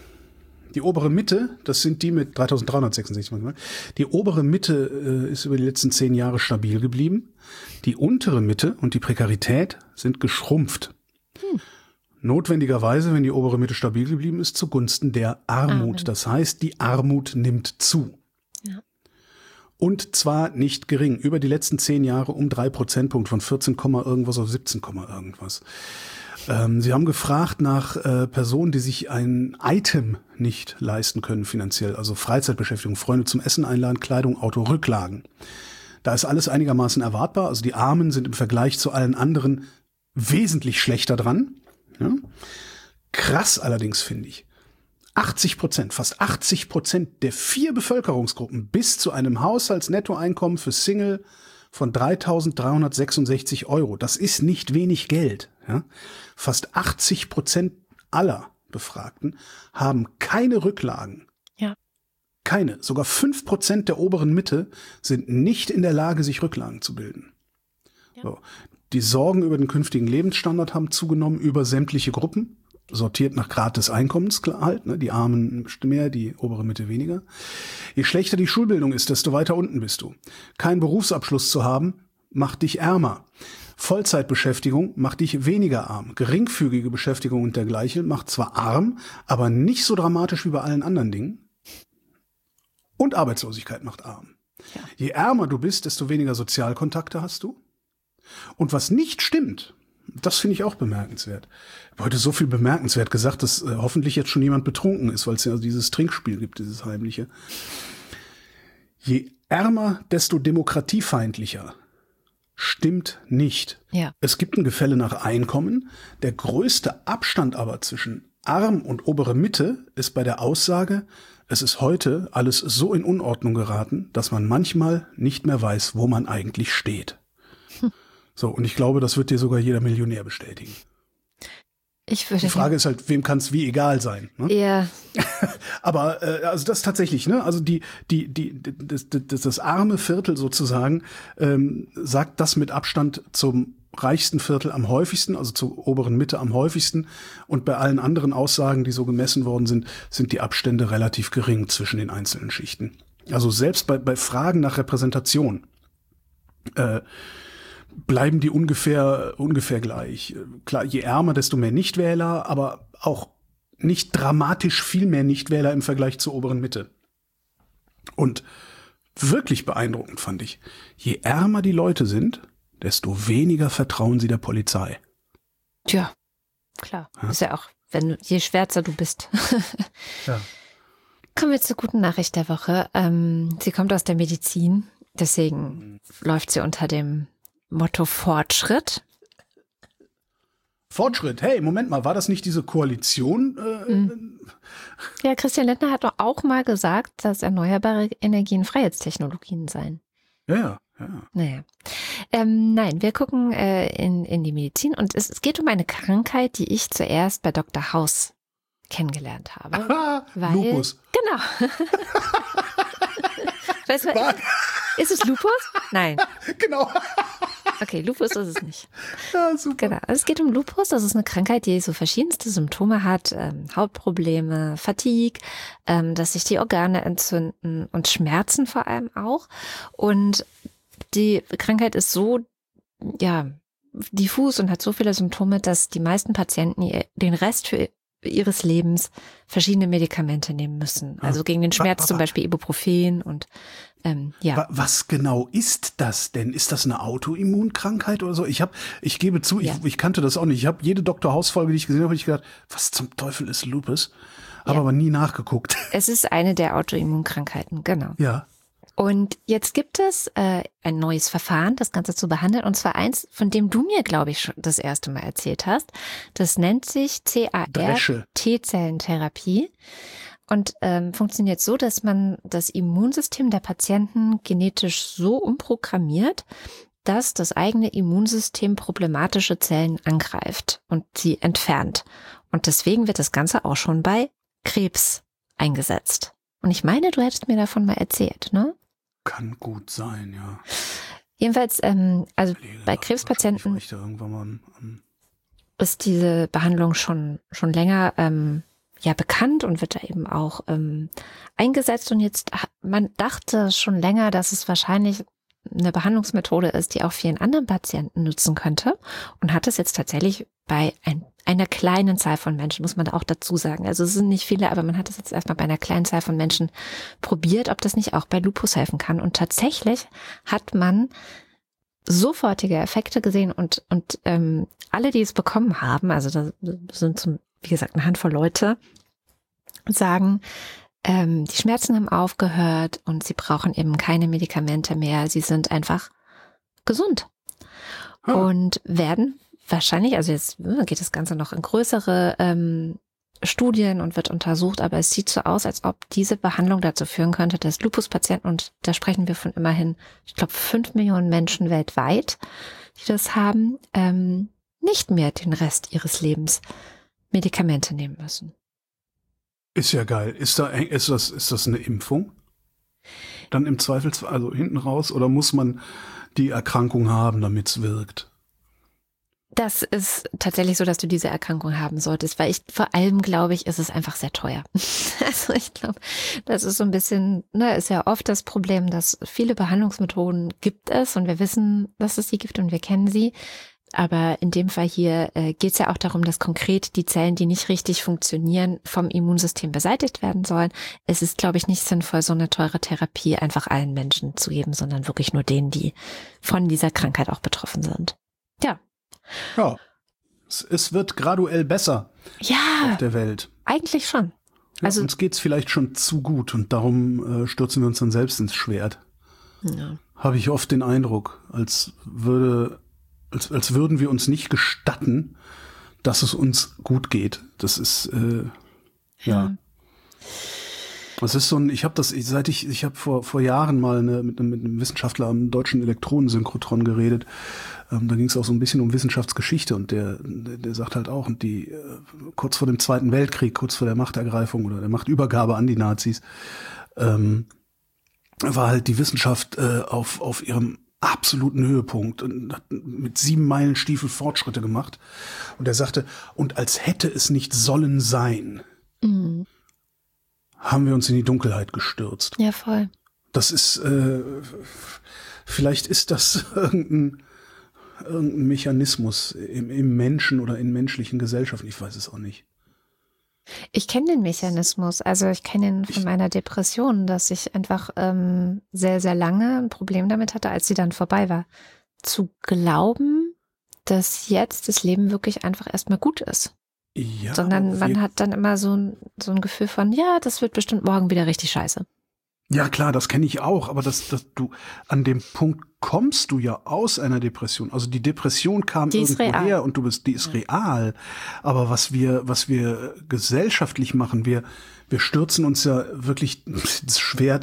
das sind die mit 3.366. Die obere Mitte ist über die letzten 10 Jahre stabil geblieben. Die untere Mitte und die Prekarität sind geschrumpft. Notwendigerweise, wenn die obere Mitte stabil geblieben ist, zugunsten der Armut. Das heißt, die Armut nimmt zu. Ja. Und zwar nicht gering. Über die letzten 10 Jahre um 3 Prozentpunkte von 14, irgendwas auf 17, irgendwas. Sie haben gefragt nach Personen, die sich ein Item nicht leisten können finanziell. Also Freizeitbeschäftigung, Freunde zum Essen einladen, Kleidung, Auto, Rücklagen. Da ist alles einigermaßen erwartbar. Also die Armen sind im Vergleich zu allen anderen wesentlich schlechter dran. Ja? Krass allerdings finde ich. 80%, fast 80% der 4 Bevölkerungsgruppen bis zu einem Haushaltsnettoeinkommen für Single von 3.366 €. Das ist nicht wenig Geld. Ja? Fast 80% aller Befragten haben keine Rücklagen. Ja. Keine. Sogar 5% der oberen Mitte sind nicht in der Lage, sich Rücklagen zu bilden. Ja. So. Die Sorgen über den künftigen Lebensstandard haben zugenommen über sämtliche Gruppen. Sortiert nach Grad des Einkommens halt, ne? Die Armen mehr, die obere Mitte weniger. Je schlechter die Schulbildung ist, desto weiter unten bist du. Kein Berufsabschluss zu haben, macht dich ärmer. Vollzeitbeschäftigung macht dich weniger arm. Geringfügige Beschäftigung und dergleichen macht zwar arm, aber nicht so dramatisch wie bei allen anderen Dingen. Und Arbeitslosigkeit macht arm. Ja. Je ärmer du bist, desto weniger Sozialkontakte hast du. Und was nicht stimmt, das finde ich auch bemerkenswert. Ich habe heute so viel bemerkenswert gesagt, dass hoffentlich jetzt schon jemand betrunken ist, weil es ja dieses Trinkspiel gibt, dieses heimliche. Je ärmer, desto demokratiefeindlicher. Stimmt nicht. Ja. Es gibt ein Gefälle nach Einkommen. Der größte Abstand aber zwischen arm und obere Mitte ist bei der Aussage, es ist heute alles so in Unordnung geraten, dass man manchmal nicht mehr weiß, wo man eigentlich steht. So, und ich glaube, das wird dir sogar jeder Millionär bestätigen. Die Frage ist halt, wem kann es wie egal sein? Ne? Ja. Aber also das tatsächlich, ne? Also das arme Viertel sozusagen sagt das mit Abstand zum reichsten Viertel am häufigsten, also zur oberen Mitte am häufigsten. Und bei allen anderen Aussagen, die so gemessen worden sind, sind die Abstände relativ gering zwischen den einzelnen Schichten. Also selbst bei Fragen nach Repräsentation bleiben die ungefähr gleich. Klar, je ärmer, desto mehr Nichtwähler, aber auch nicht dramatisch viel mehr Nichtwähler im Vergleich zur oberen Mitte. Und wirklich beeindruckend fand ich, je ärmer die Leute sind, desto weniger vertrauen sie der Polizei. Tja, klar. Ja. Ist ja auch, je schwärzer du bist. Ja. Kommen wir zur guten Nachricht der Woche. Sie kommt aus der Medizin, deswegen läuft sie unter dem Motto Fortschritt. Fortschritt, hey, Moment mal, war das nicht diese Koalition? Ja, Christian Lindner hat doch auch mal gesagt, dass erneuerbare Energien Freiheitstechnologien seien. Ja. Naja. Nein, wir gucken in die Medizin und es geht um eine Krankheit, die ich zuerst bei Dr. House kennengelernt habe. Lupus. Genau. Weißt du, ist es Lupus? Nein. Genau. Okay, Lupus ist es nicht. Ja, super. Genau. Es geht um Lupus. Das ist eine Krankheit, die so verschiedenste Symptome hat. Hautprobleme, Fatigue, dass sich die Organe entzünden und Schmerzen vor allem auch. Und die Krankheit ist so, diffus und hat so viele Symptome, dass die meisten Patienten den Rest ihres Lebens verschiedene Medikamente nehmen müssen. Also gegen den Schmerz zum Beispiel Ibuprofen und Was genau ist das denn? Ist das eine Autoimmunkrankheit oder so? Ich gebe zu, ich kannte das auch nicht. Ich habe jede Dr. House-Folge, die ich gesehen habe, ich gedacht, was zum Teufel ist Lupus? Habe aber nie nachgeguckt. Es ist eine der Autoimmunkrankheiten, genau. Ja. Und jetzt gibt es ein neues Verfahren, das Ganze zu behandeln. Und zwar eins, von dem du mir, glaube ich, schon das erste Mal erzählt hast. Das nennt sich CAR-T-Zellentherapie und funktioniert so, dass man das Immunsystem der Patienten genetisch so umprogrammiert, dass das eigene Immunsystem problematische Zellen angreift und sie entfernt. Und deswegen wird das Ganze auch schon bei Krebs eingesetzt. Und ich meine, du hättest mir davon mal erzählt, ne? Kann gut sein, ja. Jedenfalls, also bei Krebspatienten ist diese Behandlung schon länger bekannt und wird da eben auch eingesetzt. Und jetzt, man dachte schon länger, dass es wahrscheinlich eine Behandlungsmethode ist, die auch vielen anderen Patienten nutzen könnte und hat es jetzt tatsächlich bei einer kleinen Zahl von Menschen, muss man da auch dazu sagen. Also es sind nicht viele, aber man hat es jetzt erstmal bei einer kleinen Zahl von Menschen probiert, ob das nicht auch bei Lupus helfen kann. Und tatsächlich hat man sofortige Effekte gesehen und alle, die es bekommen haben, also da sind, wie gesagt, eine Handvoll Leute, sagen, die Schmerzen haben aufgehört und sie brauchen eben keine Medikamente mehr. Sie sind einfach gesund und werden wahrscheinlich, also jetzt geht das Ganze noch in größere Studien und wird untersucht, aber es sieht so aus, als ob diese Behandlung dazu führen könnte, dass Lupus-Patienten, und da sprechen wir von immerhin, ich glaube, 5 Millionen Menschen weltweit, die das haben, nicht mehr den Rest ihres Lebens Medikamente nehmen müssen. Ist ja geil. Ist das eine Impfung? Dann im Zweifelsfall, also hinten raus, oder muss man die Erkrankung haben, damit es wirkt? Das ist tatsächlich so, dass du diese Erkrankung haben solltest, weil vor allem glaube ich, ist es einfach sehr teuer. Also ich glaube, das ist so ein bisschen, ist ja oft das Problem, dass viele Behandlungsmethoden gibt es und wir wissen, dass es sie gibt und wir kennen sie. Aber in dem Fall hier geht es ja auch darum, dass konkret die Zellen, die nicht richtig funktionieren, vom Immunsystem beseitigt werden sollen. Es ist, glaube ich, nicht sinnvoll, so eine teure Therapie einfach allen Menschen zu geben, sondern wirklich nur denen, die von dieser Krankheit auch betroffen sind. Ja. Ja, es wird graduell besser auf der Welt. Eigentlich schon. Ja, also uns geht's vielleicht schon zu gut und darum stürzen wir uns dann selbst ins Schwert. Ja. Habe ich oft den Eindruck, als würden wir uns nicht gestatten, dass es uns gut geht. Das ist, ja. Das ist so ein, ich habe vor Jahren mal mit einem Wissenschaftler am deutschen Elektronensynchrotron geredet. Da ging es auch so ein bisschen um Wissenschaftsgeschichte und der sagt halt auch, und kurz vor dem Zweiten Weltkrieg, kurz vor der Machtergreifung oder der Machtübergabe an die Nazis, war halt die Wissenschaft auf ihrem absoluten Höhepunkt und hat mit 7 Meilenstiefel Fortschritte gemacht. Und er sagte, und als hätte es nicht sollen sein, haben wir uns in die Dunkelheit gestürzt. Ja, voll. Das ist, vielleicht ist das irgendein Mechanismus im Menschen oder in menschlichen Gesellschaften. Ich weiß es auch nicht. Ich kenne den Mechanismus, also ich kenne ihn von meiner Depression, dass ich einfach sehr, sehr lange ein Problem damit hatte, als sie dann vorbei war, zu glauben, dass jetzt das Leben wirklich einfach erstmal gut ist. Ja, sondern man hat dann immer so ein Gefühl von, ja, das wird bestimmt morgen wieder richtig scheiße. Ja klar, das kenne ich auch, aber dass du an dem Punkt kommst du ja aus einer Depression. Also die Depression kam irgendwo her und die ist real. Aber was wir gesellschaftlich machen, wir stürzen uns ja wirklich das Schwert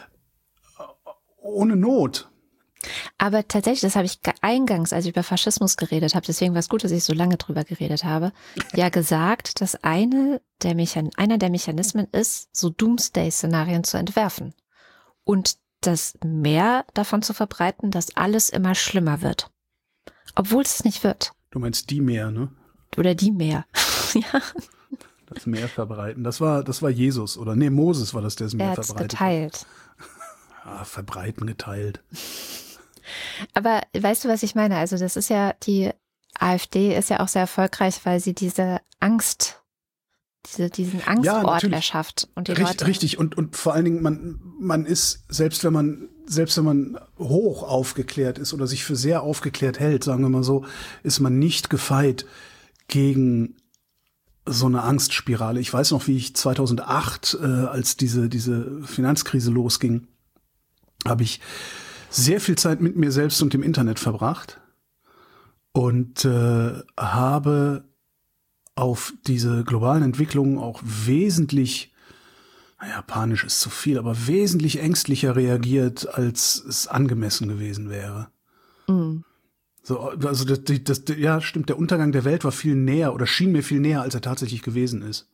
ohne Not. Aber tatsächlich, das habe ich eingangs, als ich über Faschismus geredet habe, deswegen war es gut, dass ich so lange drüber geredet habe, ja gesagt, dass einer der Mechanismen ist, so Doomsday-Szenarien zu entwerfen und das mehr davon zu verbreiten, dass alles immer schlimmer wird. Obwohl es nicht wird. Du meinst die Meer, ne? Oder die Meer. Ja. Das Meer verbreiten. Das war Jesus, oder? Nee, Moses war das, der das Meer verbreitet. Er hat's geteilt. Ja, verbreiten, geteilt. Aber weißt du, was ich meine? Also das ist ja, die AfD ist ja auch sehr erfolgreich, weil sie diese Angst, diesen Angstort erschafft. Und die Leute richtig. Und vor allen Dingen, man ist, selbst wenn man hoch aufgeklärt ist oder sich für sehr aufgeklärt hält, sagen wir mal so, ist man nicht gefeit gegen so eine Angstspirale. Ich weiß noch, wie ich 2008, als diese Finanzkrise losging, habe ich sehr viel Zeit mit mir selbst und dem Internet verbracht und habe auf diese globalen Entwicklungen auch wesentlich, panisch ist zu viel, aber wesentlich ängstlicher reagiert, als es angemessen gewesen wäre. Mhm. So, also ja, stimmt, der Untergang der Welt war viel näher oder schien mir viel näher, als er tatsächlich gewesen ist.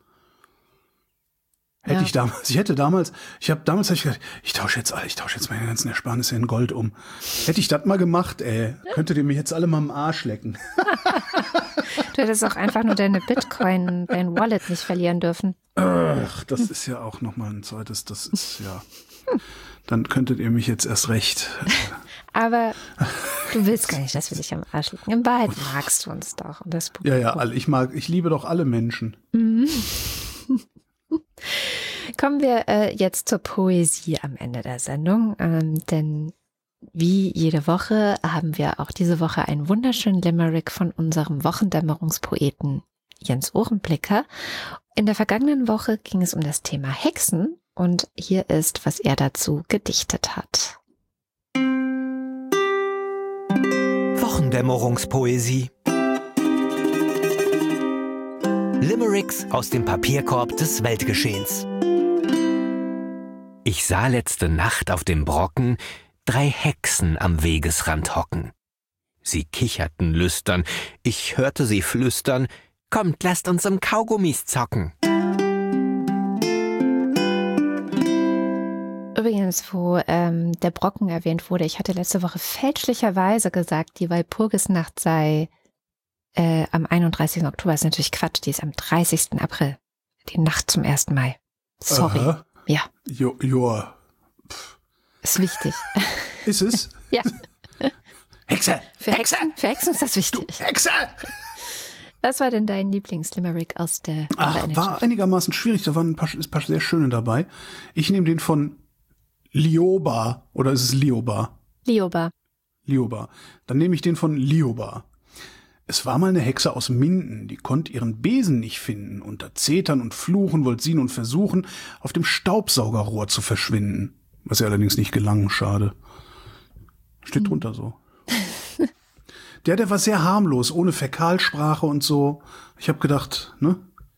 Ich habe damals gedacht, ich tausche jetzt meine ganzen Ersparnisse in Gold um. Hätte ich das mal gemacht, könntet ihr mich jetzt alle mal am Arsch lecken. Du hättest auch einfach nur dein Wallet nicht verlieren dürfen. Ach, das ist ja auch nochmal ein zweites, das ist ja, dann könntet ihr mich jetzt erst recht. Aber du willst gar nicht, dass wir dich am Arsch lecken. In Wahrheit magst du uns doch. Und das ja, ich liebe doch alle Menschen. Mhm. Kommen wir jetzt zur Poesie am Ende der Sendung, denn wie jede Woche haben wir auch diese Woche einen wunderschönen Limerick von unserem Wochendämmerungspoeten Jens Ohrenblicker. In der vergangenen Woche ging es um das Thema Hexen und hier ist, was er dazu gedichtet hat. Wochendämmerungspoesie. Limericks aus dem Papierkorb des Weltgeschehens. Ich sah letzte Nacht auf dem Brocken 3 Hexen am Wegesrand hocken. Sie kicherten lüstern, ich hörte sie flüstern, kommt, lasst uns im Kaugummis zocken. Übrigens, wo der Brocken erwähnt wurde, ich hatte letzte Woche fälschlicherweise gesagt, die Walpurgisnacht sei am 31. Oktober. Ist natürlich Quatsch, die ist am 30. April. Die Nacht zum 1. Mai. Sorry. Aha. Ja. Joa. Ist wichtig. Ist es? Ja. Hexe! Für Hexen ist das wichtig. Du Hexe! Was war denn dein Lieblingslimerick aus der war einigermaßen schwierig. Da waren ein paar sehr schöne dabei. Ich nehme den von Lioba. Oder ist es Lioba? Lioba. Dann nehme ich den von Lioba. Es war mal eine Hexe aus Minden, die konnte ihren Besen nicht finden. Unter Zetern und Fluchen wollte sie nun versuchen, auf dem Staubsaugerrohr zu verschwinden. Was ihr allerdings nicht gelang, schade. Steht drunter so. Der war sehr harmlos, ohne Fäkalsprache und so. Ich habe gedacht, ne?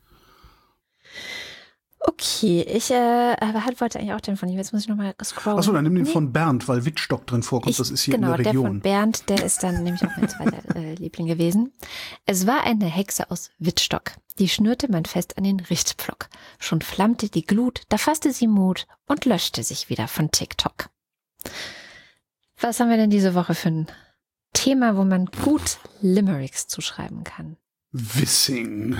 Okay, ich wollte eigentlich auch den von ihm. Jetzt muss ich nochmal scrollen. Achso, dann nimm den von Bernd, weil Wittstock drin vorkommt. Das ist hier in der Region. Genau, der von Bernd, der ist dann nämlich auch mein zweiter Liebling gewesen. Es war eine Hexe aus Wittstock. Die schnürte man fest an den Richtpflock. Schon flammte die Glut, da fasste sie Mut und löschte sich wieder von TikTok. Was haben wir denn diese Woche für ein Thema, wo man gut Limericks zuschreiben kann? Wissing.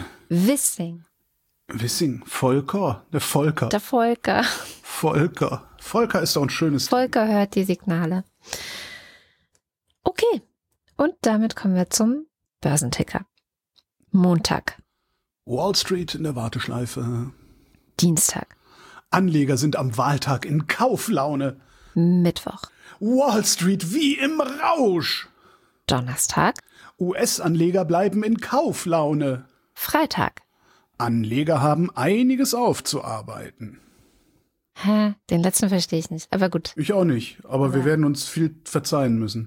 Volker. Der Volker. Volker ist doch ein schönes Volker hört die Signale. Okay, und damit kommen wir zum Börsenticker. Montag. Wall Street in der Warteschleife. Dienstag. Anleger sind am Wahltag in Kauflaune. Mittwoch. Wall Street wie im Rausch. Donnerstag. US-Anleger bleiben in Kauflaune. Freitag. Anleger haben einiges aufzuarbeiten. Den letzten verstehe ich nicht, aber gut. Ich auch nicht, aber wir werden uns viel verzeihen müssen.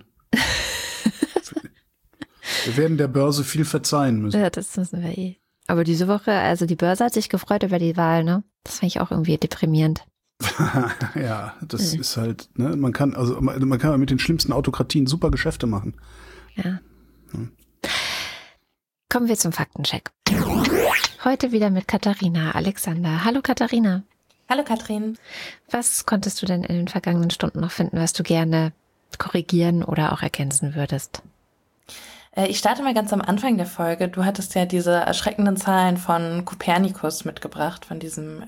Wir werden der Börse viel verzeihen müssen. Ja, das müssen wir eh. Aber diese Woche, also die Börse hat sich gefreut über die Wahl, ne? Das finde ich auch irgendwie deprimierend. Ja, das ist halt, ne, man kann mit den schlimmsten Autokratien super Geschäfte machen. Ja. Kommen wir zum Faktencheck. Heute wieder mit Katharina Alexander. Hallo Katharina. Hallo Katrin. Was konntest du denn in den vergangenen Stunden noch finden, was du gerne korrigieren oder auch ergänzen würdest? Ich starte mal ganz am Anfang der Folge. Du hattest ja diese erschreckenden Zahlen von Copernicus mitgebracht, von diesem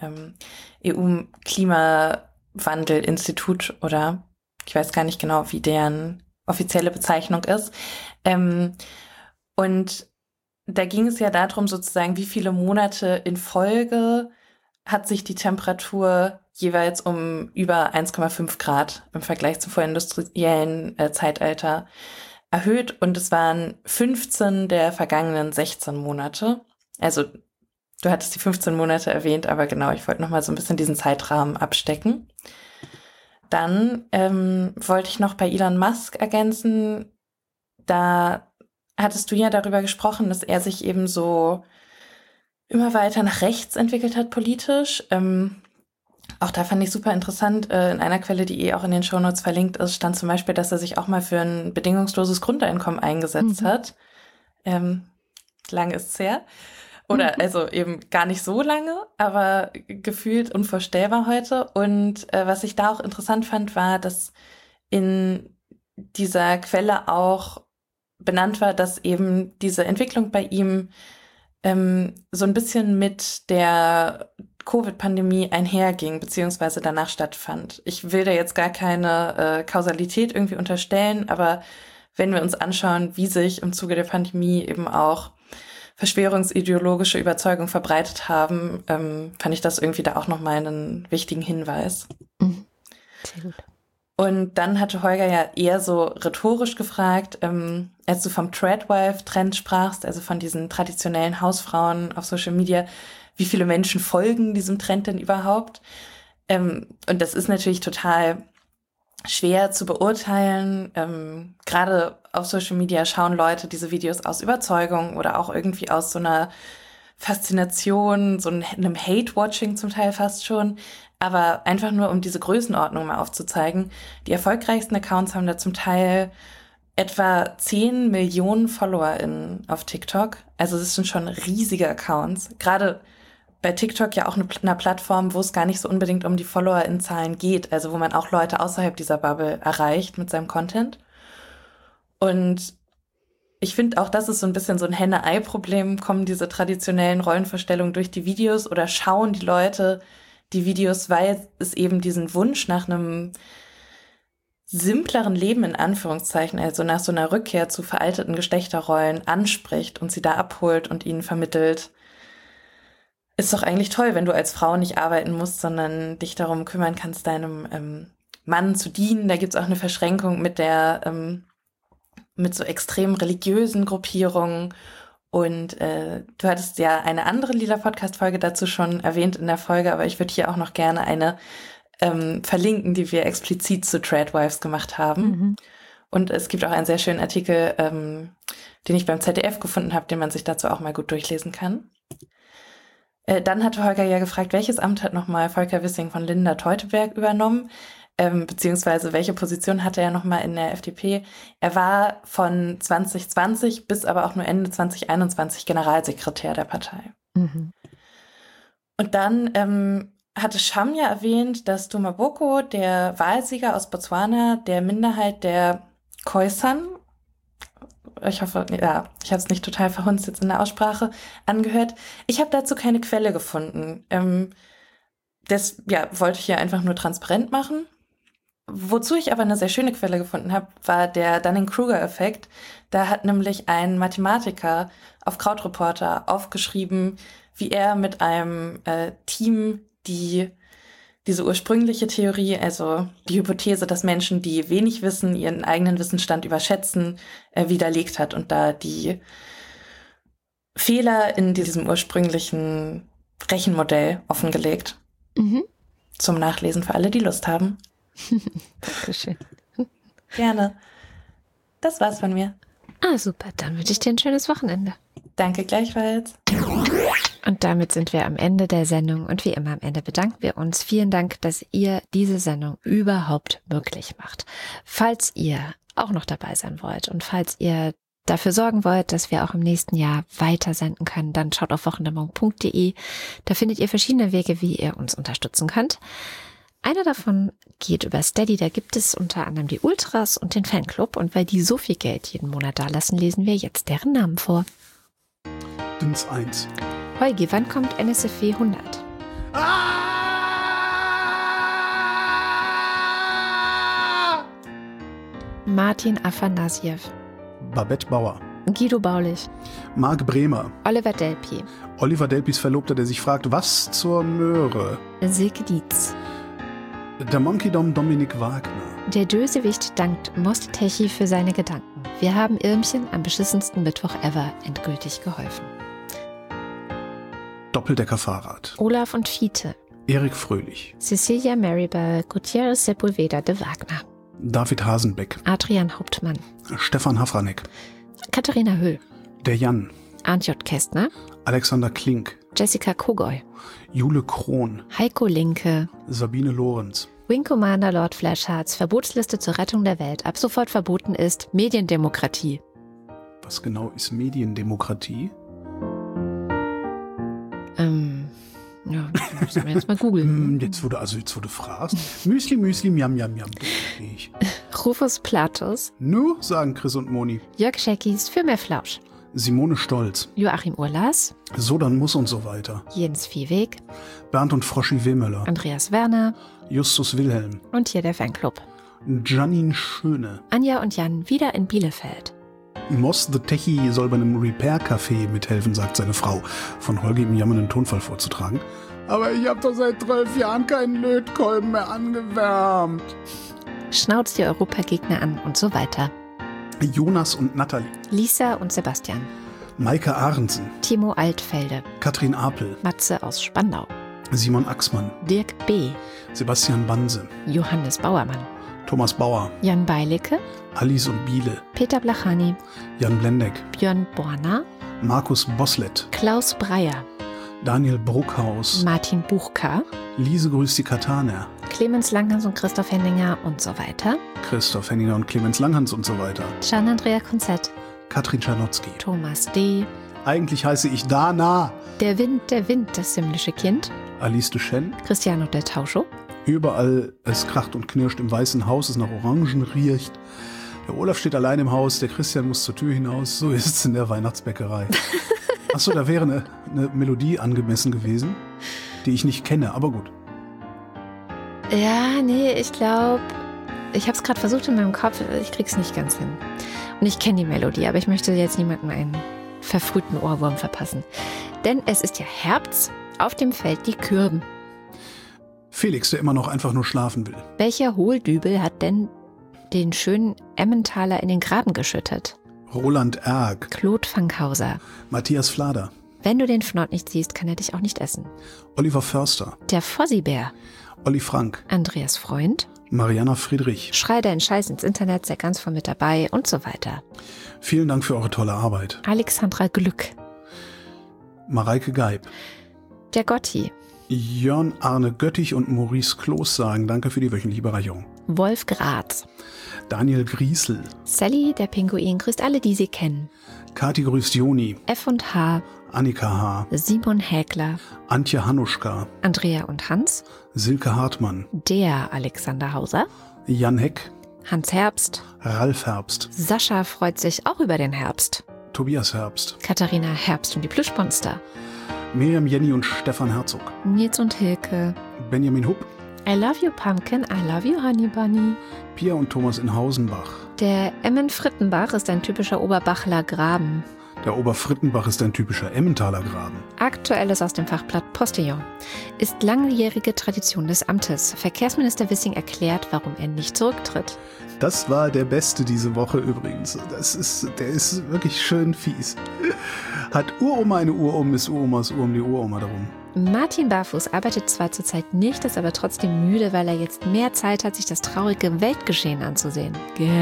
EU-Klimawandel-Institut oder ich weiß gar nicht genau, wie deren offizielle Bezeichnung ist. Und da ging es ja darum, sozusagen, wie viele Monate in Folge hat sich die Temperatur jeweils um über 1,5 Grad im Vergleich zum vorindustriellen Zeitalter erhöht. Und es waren 15 der vergangenen 16 Monate. Also du hattest die 15 Monate erwähnt, aber genau, ich wollte nochmal so ein bisschen diesen Zeitrahmen abstecken. Dann wollte ich noch bei Elon Musk ergänzen, da hattest du ja darüber gesprochen, dass er sich eben so immer weiter nach rechts entwickelt hat politisch. Auch da fand ich super interessant, in einer Quelle, die auch in den Shownotes verlinkt ist, stand zum Beispiel, dass er sich auch mal für ein bedingungsloses Grundeinkommen eingesetzt hat. Lange ist's her. Oder also eben gar nicht so lange, aber gefühlt unvorstellbar heute. Und was ich da auch interessant fand, war, dass in dieser Quelle auch benannt war, dass eben diese Entwicklung bei ihm so ein bisschen mit der Covid-Pandemie einherging, beziehungsweise danach stattfand. Ich will da jetzt gar keine Kausalität irgendwie unterstellen, aber wenn wir uns anschauen, wie sich im Zuge der Pandemie eben auch verschwörungsideologische Überzeugungen verbreitet haben, fand ich das irgendwie da auch nochmal einen wichtigen Hinweis. Sehr gut. Und dann hatte Holger ja eher so rhetorisch gefragt, als du vom Threadwife-Trend sprachst, also von diesen traditionellen Hausfrauen auf Social Media, wie viele Menschen folgen diesem Trend denn überhaupt? Und das ist natürlich total schwer zu beurteilen. Gerade auf Social Media schauen Leute diese Videos aus Überzeugung oder auch irgendwie aus so einer Faszination, so einem Hate-Watching zum Teil fast schon. Aber einfach nur, um diese Größenordnung mal aufzuzeigen. Die erfolgreichsten Accounts haben da zum Teil etwa 10 Millionen FollowerInnen auf TikTok. Also das sind schon riesige Accounts. Gerade bei TikTok ja auch eine Plattform, wo es gar nicht so unbedingt um die FollowerInnen-Zahlen geht. Also wo man auch Leute außerhalb dieser Bubble erreicht mit seinem Content. Und ich finde auch, das ist so ein bisschen so ein Henne-Ei-Problem. Kommen diese traditionellen Rollenvorstellungen durch die Videos oder schauen die Leute die Videos, weil es eben diesen Wunsch nach einem simpleren Leben in Anführungszeichen, also nach so einer Rückkehr zu veralteten Geschlechterrollen anspricht und sie da abholt und ihnen vermittelt. Ist doch eigentlich toll, wenn du als Frau nicht arbeiten musst, sondern dich darum kümmern kannst, deinem Mann zu dienen. Da gibt's auch eine Verschränkung mit mit so extrem religiösen Gruppierungen. Und du hattest ja eine andere Lila-Podcast-Folge dazu schon erwähnt in der Folge, aber ich würde hier auch noch gerne eine verlinken, die wir explizit zu Threadwives gemacht haben. Und es gibt auch einen sehr schönen Artikel, den ich beim ZDF gefunden habe, den man sich dazu auch mal gut durchlesen kann. Dann hatte Holger ja gefragt, welches Amt hat nochmal Volker Wissing von Linda Teuteberg übernommen, beziehungsweise welche Position hatte er nochmal in der FDP. Er war von 2020 bis aber auch nur Ende 2021 Generalsekretär der Partei. Mhm. Und dann hatte Sham ja erwähnt, dass Duma Boko, der Wahlsieger aus Botswana, der Minderheit der Khoisan, ich hoffe, ja, ich habe es nicht total verhunzt jetzt in der Aussprache, angehört. Ich habe dazu keine Quelle gefunden. Das wollte ich hier einfach nur transparent machen. Wozu ich aber eine sehr schöne Quelle gefunden habe, war der Dunning-Kruger-Effekt. Da hat nämlich ein Mathematiker auf Krautreporter aufgeschrieben, wie er mit einem Team diese ursprüngliche Theorie, also die Hypothese, dass Menschen, die wenig wissen, ihren eigenen Wissensstand überschätzen, widerlegt hat und da die Fehler in diesem ursprünglichen Rechenmodell offengelegt. Mhm. Zum Nachlesen für alle, die Lust haben. Dankeschön. Gerne. Das war's von mir. Super, dann wünsche ich dir ein schönes Wochenende. Danke gleichfalls. Und damit sind wir am Ende der Sendung und wie immer am Ende bedanken wir uns. Vielen Dank, dass ihr diese Sendung überhaupt möglich macht. Falls ihr auch noch dabei sein wollt und falls ihr dafür sorgen wollt, dass wir auch im nächsten Jahr weiter senden können, dann schaut auf wochendämmerung.de. Da findet ihr verschiedene Wege, wie ihr uns unterstützen könnt. Einer davon geht über Steady, da gibt es unter anderem die Ultras und den Fanclub und weil die so viel Geld jeden Monat dalassen, lesen wir jetzt deren Namen vor. Dins 1. Holgi, wann kommt NSFW 100? Martin Afanasiev, Babette Bauer. Guido Baulich, Marc Bremer. Oliver Delpy, Oliver Delpys Verlobter, der sich fragt, was zur Möhre? Silke Dietz. Der Monkey Dom Dominik Wagner. Der Dösewicht dankt Most Techi für seine Gedanken. Wir haben Irmchen am beschissensten Mittwoch ever endgültig geholfen. Doppeldecker-Fahrrad. Olaf und Fiete, Erik Fröhlich. Cecilia Maribel, Gutierrez Sepulveda de Wagner, David Hasenbeck. Adrian Hauptmann, Stefan Hafranek. Katharina Höll, Der Jan. Arndt J. Kästner, Alexander Klink. Jessica Kogoy, Jule Krohn. Heiko Linke, Sabine Lorenz. Wing Commander Lord Flashhearts, Verbotsliste zur Rettung der Welt. Ab sofort verboten ist Mediendemokratie. Was genau ist Mediendemokratie? Ja, müssen wir jetzt mal googeln. Jetzt, wo du fragst. Müsli, Müsli, Miam, Miam, Miam. Ich. Rufus Platus, Nu, sagen Chris und Moni. Jörg Scheckis für mehr Flausch, Simone Stolz. Joachim Urlas, So, dann muss und so weiter. Jens Viehweg, Bernd und Froschi Wehmöller. Andreas Werner Justus Wilhelm. und hier der Fanclub. Janine Schöne. Anja und Jan wieder in Bielefeld. Moss the Techie soll bei einem Repair-Café mithelfen, sagt seine Frau, von Holgi im jammernden Tonfall vorzutragen. Aber ich habe doch seit 12 Jahren keinen Lötkolben mehr angewärmt. Schnauzt die Europagegner an und so weiter. Jonas und Nathalie. Lisa und Sebastian. Maike Ahrensen. Timo Altfelde. Katrin Apel. Matze aus Spandau. Simon Axmann. Dirk B. Sebastian Banse. Johannes Bauermann. Thomas Bauer. Jan Beilicke. Alice und Biele. Peter Blachani. Jan Blendeck. Björn Borner. Markus Boslett. Klaus Breyer. Daniel Bruckhaus. Martin Buchka. Lise grüßt die Kataner. Clemens Langhans und Christoph Henninger und so weiter. Christoph Henninger und Clemens Langhans und so weiter. Gian-Andrea Konzett. Katrin Czarnotzki. Thomas D. Eigentlich heiße ich Dana. Der Wind, das himmlische Kind. Alice Duchenne. Cristiano del Tauscho. Überall es kracht und knirscht im Weißen Haus, es nach Orangen riecht. Der Olaf steht allein im Haus, der Christian muss zur Tür hinaus. So ist es in der Weihnachtsbäckerei. Achso, da wäre eine Melodie angemessen gewesen, die ich nicht kenne, aber gut. Ja, nee, ich glaube, ich habe es gerade versucht in meinem Kopf, ich krieg's nicht ganz hin. Und ich kenne die Melodie, aber ich möchte jetzt niemandem einen verfrühten Ohrwurm verpassen. Denn es ist ja Herbst, auf dem Feld die Kürben. Felix, der immer noch einfach nur schlafen will. Welcher Hohldübel hat denn den schönen Emmentaler in den Graben geschüttet? Roland Erck. Claude Fankhauser. Matthias Flader. Wenn du den Fnord nicht siehst, kann er dich auch nicht essen. Oliver Förster. Der Fossibär. Olli Frank, Andreas Freund, Mariana Friedrich. Schrei deinen Scheiß ins Internet, sei ganz voll mit dabei und so weiter. Vielen Dank für eure tolle Arbeit. Alexandra Glück, Mareike Geib, der Gotti, Jörn Arne Göttich und Maurice Kloß sagen Danke für die wöchentliche Bereicherung. Wolf Graz, Daniel Griesel, Sally, der Pinguin, grüßt alle, die sie kennen. Kati grüßt Joni, F&H, Annika H., Simon Häkler, Antje Hanuschka, Andrea und Hans, Silke Hartmann, der Alexander Hauser, Jan Heck, Hans Herbst, Ralf Herbst, Sascha freut sich auch über den Herbst, Tobias Herbst, Katharina Herbst und die Plüschmonster, Miriam Jenny und Stefan Herzog, Nils und Hilke, Benjamin Hupp, I love you Pumpkin, I love you Honey Bunny. Pia und Thomas in Hausenbach. Der Emmen-Frittenbach ist ein typischer Oberbachler Graben. Der Oberfrittenbach ist ein typischer Emmentaler Graben. Aktuelles aus dem Fachblatt Postillon. Ist langjährige Tradition des Amtes. Verkehrsminister Wissing erklärt, warum er nicht zurücktritt. Das war der Beste diese Woche übrigens. Der ist wirklich schön fies. Hat Uroma eine Urom, ist Uromas Urom die Uroma darum. Martin Barfuß arbeitet zwar zurzeit nicht, ist aber trotzdem müde, weil er jetzt mehr Zeit hat, sich das traurige Weltgeschehen anzusehen.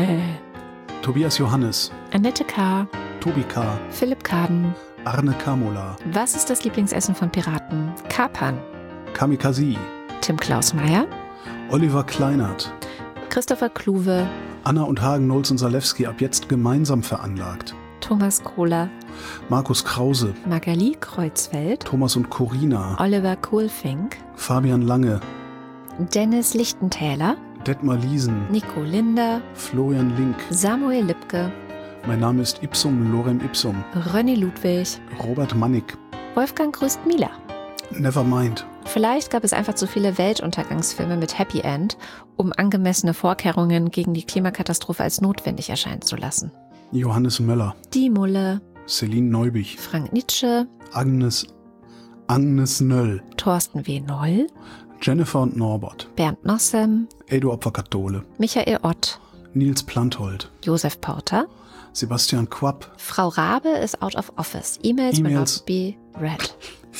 Tobias Johannes, Annette K., Tobi K., Philipp Kaden. Arne Kamola, Was ist das Lieblingsessen von Piraten? Kapern. Kamikaze, Tim Klausmeier, Oliver Kleinert, Christopher Kluwe, Anna und Hagen Nolz und Salewski ab jetzt gemeinsam veranlagt. Thomas Kohler, Markus Krause, Magali Kreuzfeld, Thomas und Corina, Oliver Kohlfink, Fabian Lange, Dennis Lichtentäler, Detmar Liesen, Nico Linder, Florian Link. Samuel Lipke, Mein Name ist Ipsum Lorem Ipsum. René Ludwig, Robert Mannig. Wolfgang grüßt Mila. Nevermind. Vielleicht gab es einfach zu viele Weltuntergangsfilme mit Happy End, um angemessene Vorkehrungen gegen die Klimakatastrophe als notwendig erscheinen zu lassen. Johannes Möller. Die Mulle, Celine Neubich. Frank Nietzsche, Agnes Nöll. Thorsten W. Noll, Jennifer und Norbert. Bernd Nossem, Edo Opferkathole. Michael Ott, Nils Planthold. Josef Porter, Sebastian Quapp. Frau Rabe ist out of office. E-Mails will not be read.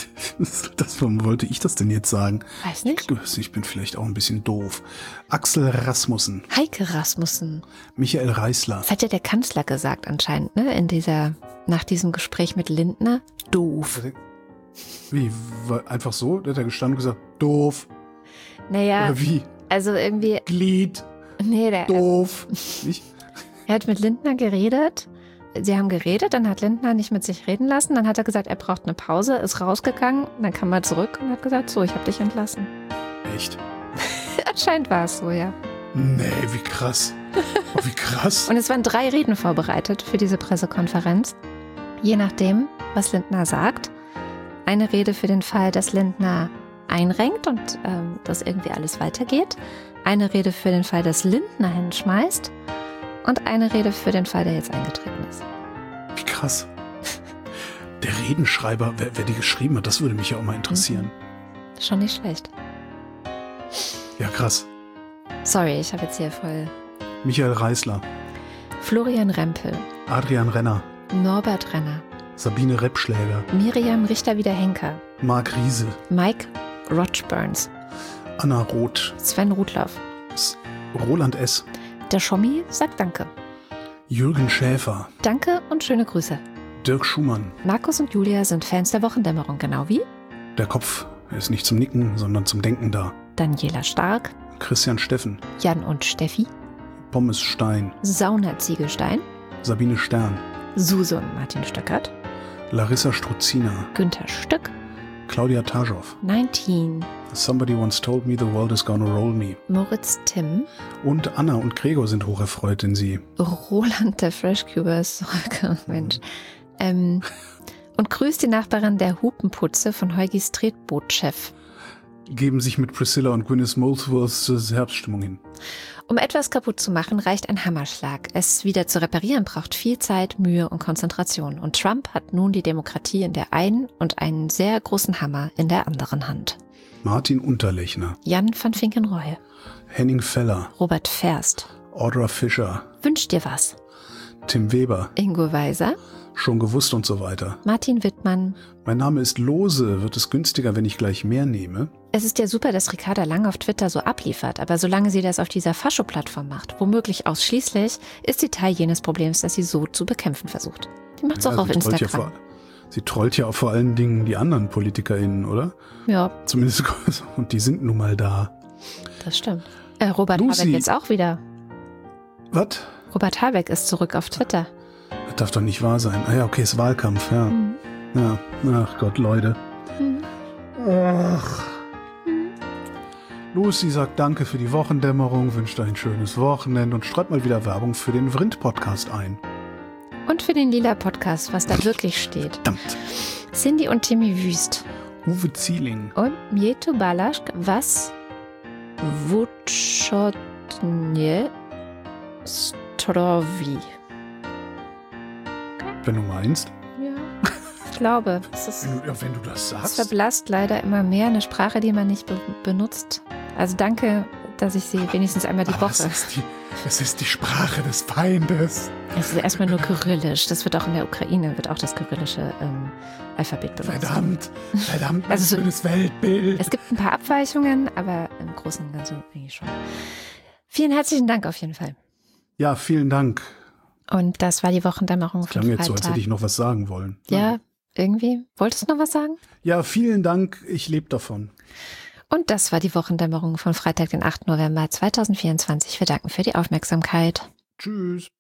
Warum wollte ich das denn jetzt sagen? Weiß nicht. Ich bin vielleicht auch ein bisschen doof. Axel Rasmussen. Heike Rasmussen. Michael Reißler. Das hat ja der Kanzler gesagt anscheinend, ne? Nach diesem Gespräch mit Lindner. Doof. Wie? Einfach so? Da hat er gestanden und gesagt, doof. Naja, Oder wie? also irgendwie. Glied. Nee, Doof. Nicht? Er hat mit Lindner geredet. Sie haben geredet, dann hat Lindner nicht mit sich reden lassen. Dann hat er gesagt, er braucht eine Pause, ist rausgegangen. Dann kam er zurück und hat gesagt, so, ich habe dich entlassen. Echt? Anscheinend war es so, ja. Nee, wie krass. Oh, wie krass. Und es waren 3 Reden vorbereitet für diese Pressekonferenz. Je nachdem, was Lindner sagt. Eine Rede für den Fall, dass Lindner einrenkt und dass irgendwie alles weitergeht. Eine Rede für den Fall, dass Lindner hinschmeißt. Und eine Rede für den Fall, der jetzt eingetreten ist. Wie krass. Der Redenschreiber, wer die geschrieben hat, das würde mich ja auch mal interessieren. Schon nicht schlecht. Ja, krass. Sorry, ich habe jetzt hier voll... Michael Reißler, Florian Rempel, Adrian Renner, Norbert Renner, Sabine Reppschläger, Miriam Richter-Wiederhenker, Marc Riese, Mike Rochburns, Anna Roth, Sven Rudloff. Roland S., Der Schommi sagt Danke. Jürgen Schäfer, Danke und schöne Grüße. Dirk Schumann. Markus und Julia sind Fans der Wochendämmerung, genau wie Der Kopf ist nicht zum Nicken, sondern zum Denken da. Daniela Stark, Christian Steffen, Jan und Steffi, Pommes Stein, Sauna Ziegelstein, Sabine Stern, Suse und Martin Stöckert, Larissa Struzina, Günther Stück, Claudia Taschow, 19, Somebody once told me the world is gonna roll me. Moritz Timm, Und Anna und Gregor sind hocherfreut, denn sie Roland der Freshcuber ist zurück. Mensch. Und grüßt die Nachbarin der Hupenputze von Heugis Tretbootchef. geben sich mit Priscilla und Gwyneth Molesworth zur Herbststimmung hin. Um etwas kaputt zu machen, reicht ein Hammerschlag. Es wieder zu reparieren braucht viel Zeit, Mühe und Konzentration. Und Trump hat nun die Demokratie in der einen und einen sehr großen Hammer in der anderen Hand. Martin Unterlechner, Jan van Finkenreue, Henning Feller, Robert Ferst, Audra Fischer, Wünsch dir was, Tim Weber, Ingo Weiser, schon gewusst und so weiter. Martin Wittmann. Mein Name ist Lose. Wird es günstiger, wenn ich gleich mehr nehme? Es ist ja super, dass Ricarda Lang auf Twitter so abliefert, aber solange sie das auf dieser Fascho-Plattform macht, womöglich ausschließlich, ist sie Teil jenes Problems, das sie so zu bekämpfen versucht. Die macht's auch auf Instagram. Sie trollt ja auch vor allen Dingen die anderen PolitikerInnen, oder? Ja. Zumindest, und die sind nun mal da. Das stimmt. Robert Lucy. Habeck jetzt auch wieder. Was? Robert Habeck ist zurück auf Twitter. Das darf doch nicht wahr sein. Ah ja, okay, ist Wahlkampf, ja. Ja, ach Gott, Leute. Ach. Lucy sagt danke für die Wochendämmerung, wünscht ein schönes Wochenende und streut mal wieder Werbung für den Vrind-Podcast ein. Und für den Lila-Podcast, was da wirklich steht. Verdammt. Cindy und Timmy Wüst. Uwe Zieling. Und Mieto Balaschk, was Wutschotnie Strovi. Wenn du meinst. Ja, ich glaube. Wenn du das sagst. Es verblasst leider immer mehr, eine Sprache, die man nicht benutzt. Also danke, dass ich sie wenigstens einmal die Woche. Es ist die Sprache des Feindes. Es ist erstmal nur Kyrillisch. Das wird auch in der Ukraine, wird auch das kyrillische Alphabet benutzt. Verdammt, mein also schönes Weltbild. Es gibt ein paar Abweichungen, aber im Großen und Ganzen eigentlich schon. Vielen herzlichen Dank auf jeden Fall. Ja, vielen Dank. Und das war die Wochendämmerung von Freitag. Klang jetzt so, als hätte ich noch was sagen wollen. Ja, irgendwie. Wolltest du noch was sagen? Ja, vielen Dank. Ich lebe davon. Und das war die Wochendämmerung von Freitag, den 8. November 2024. Wir danken für die Aufmerksamkeit. Tschüss.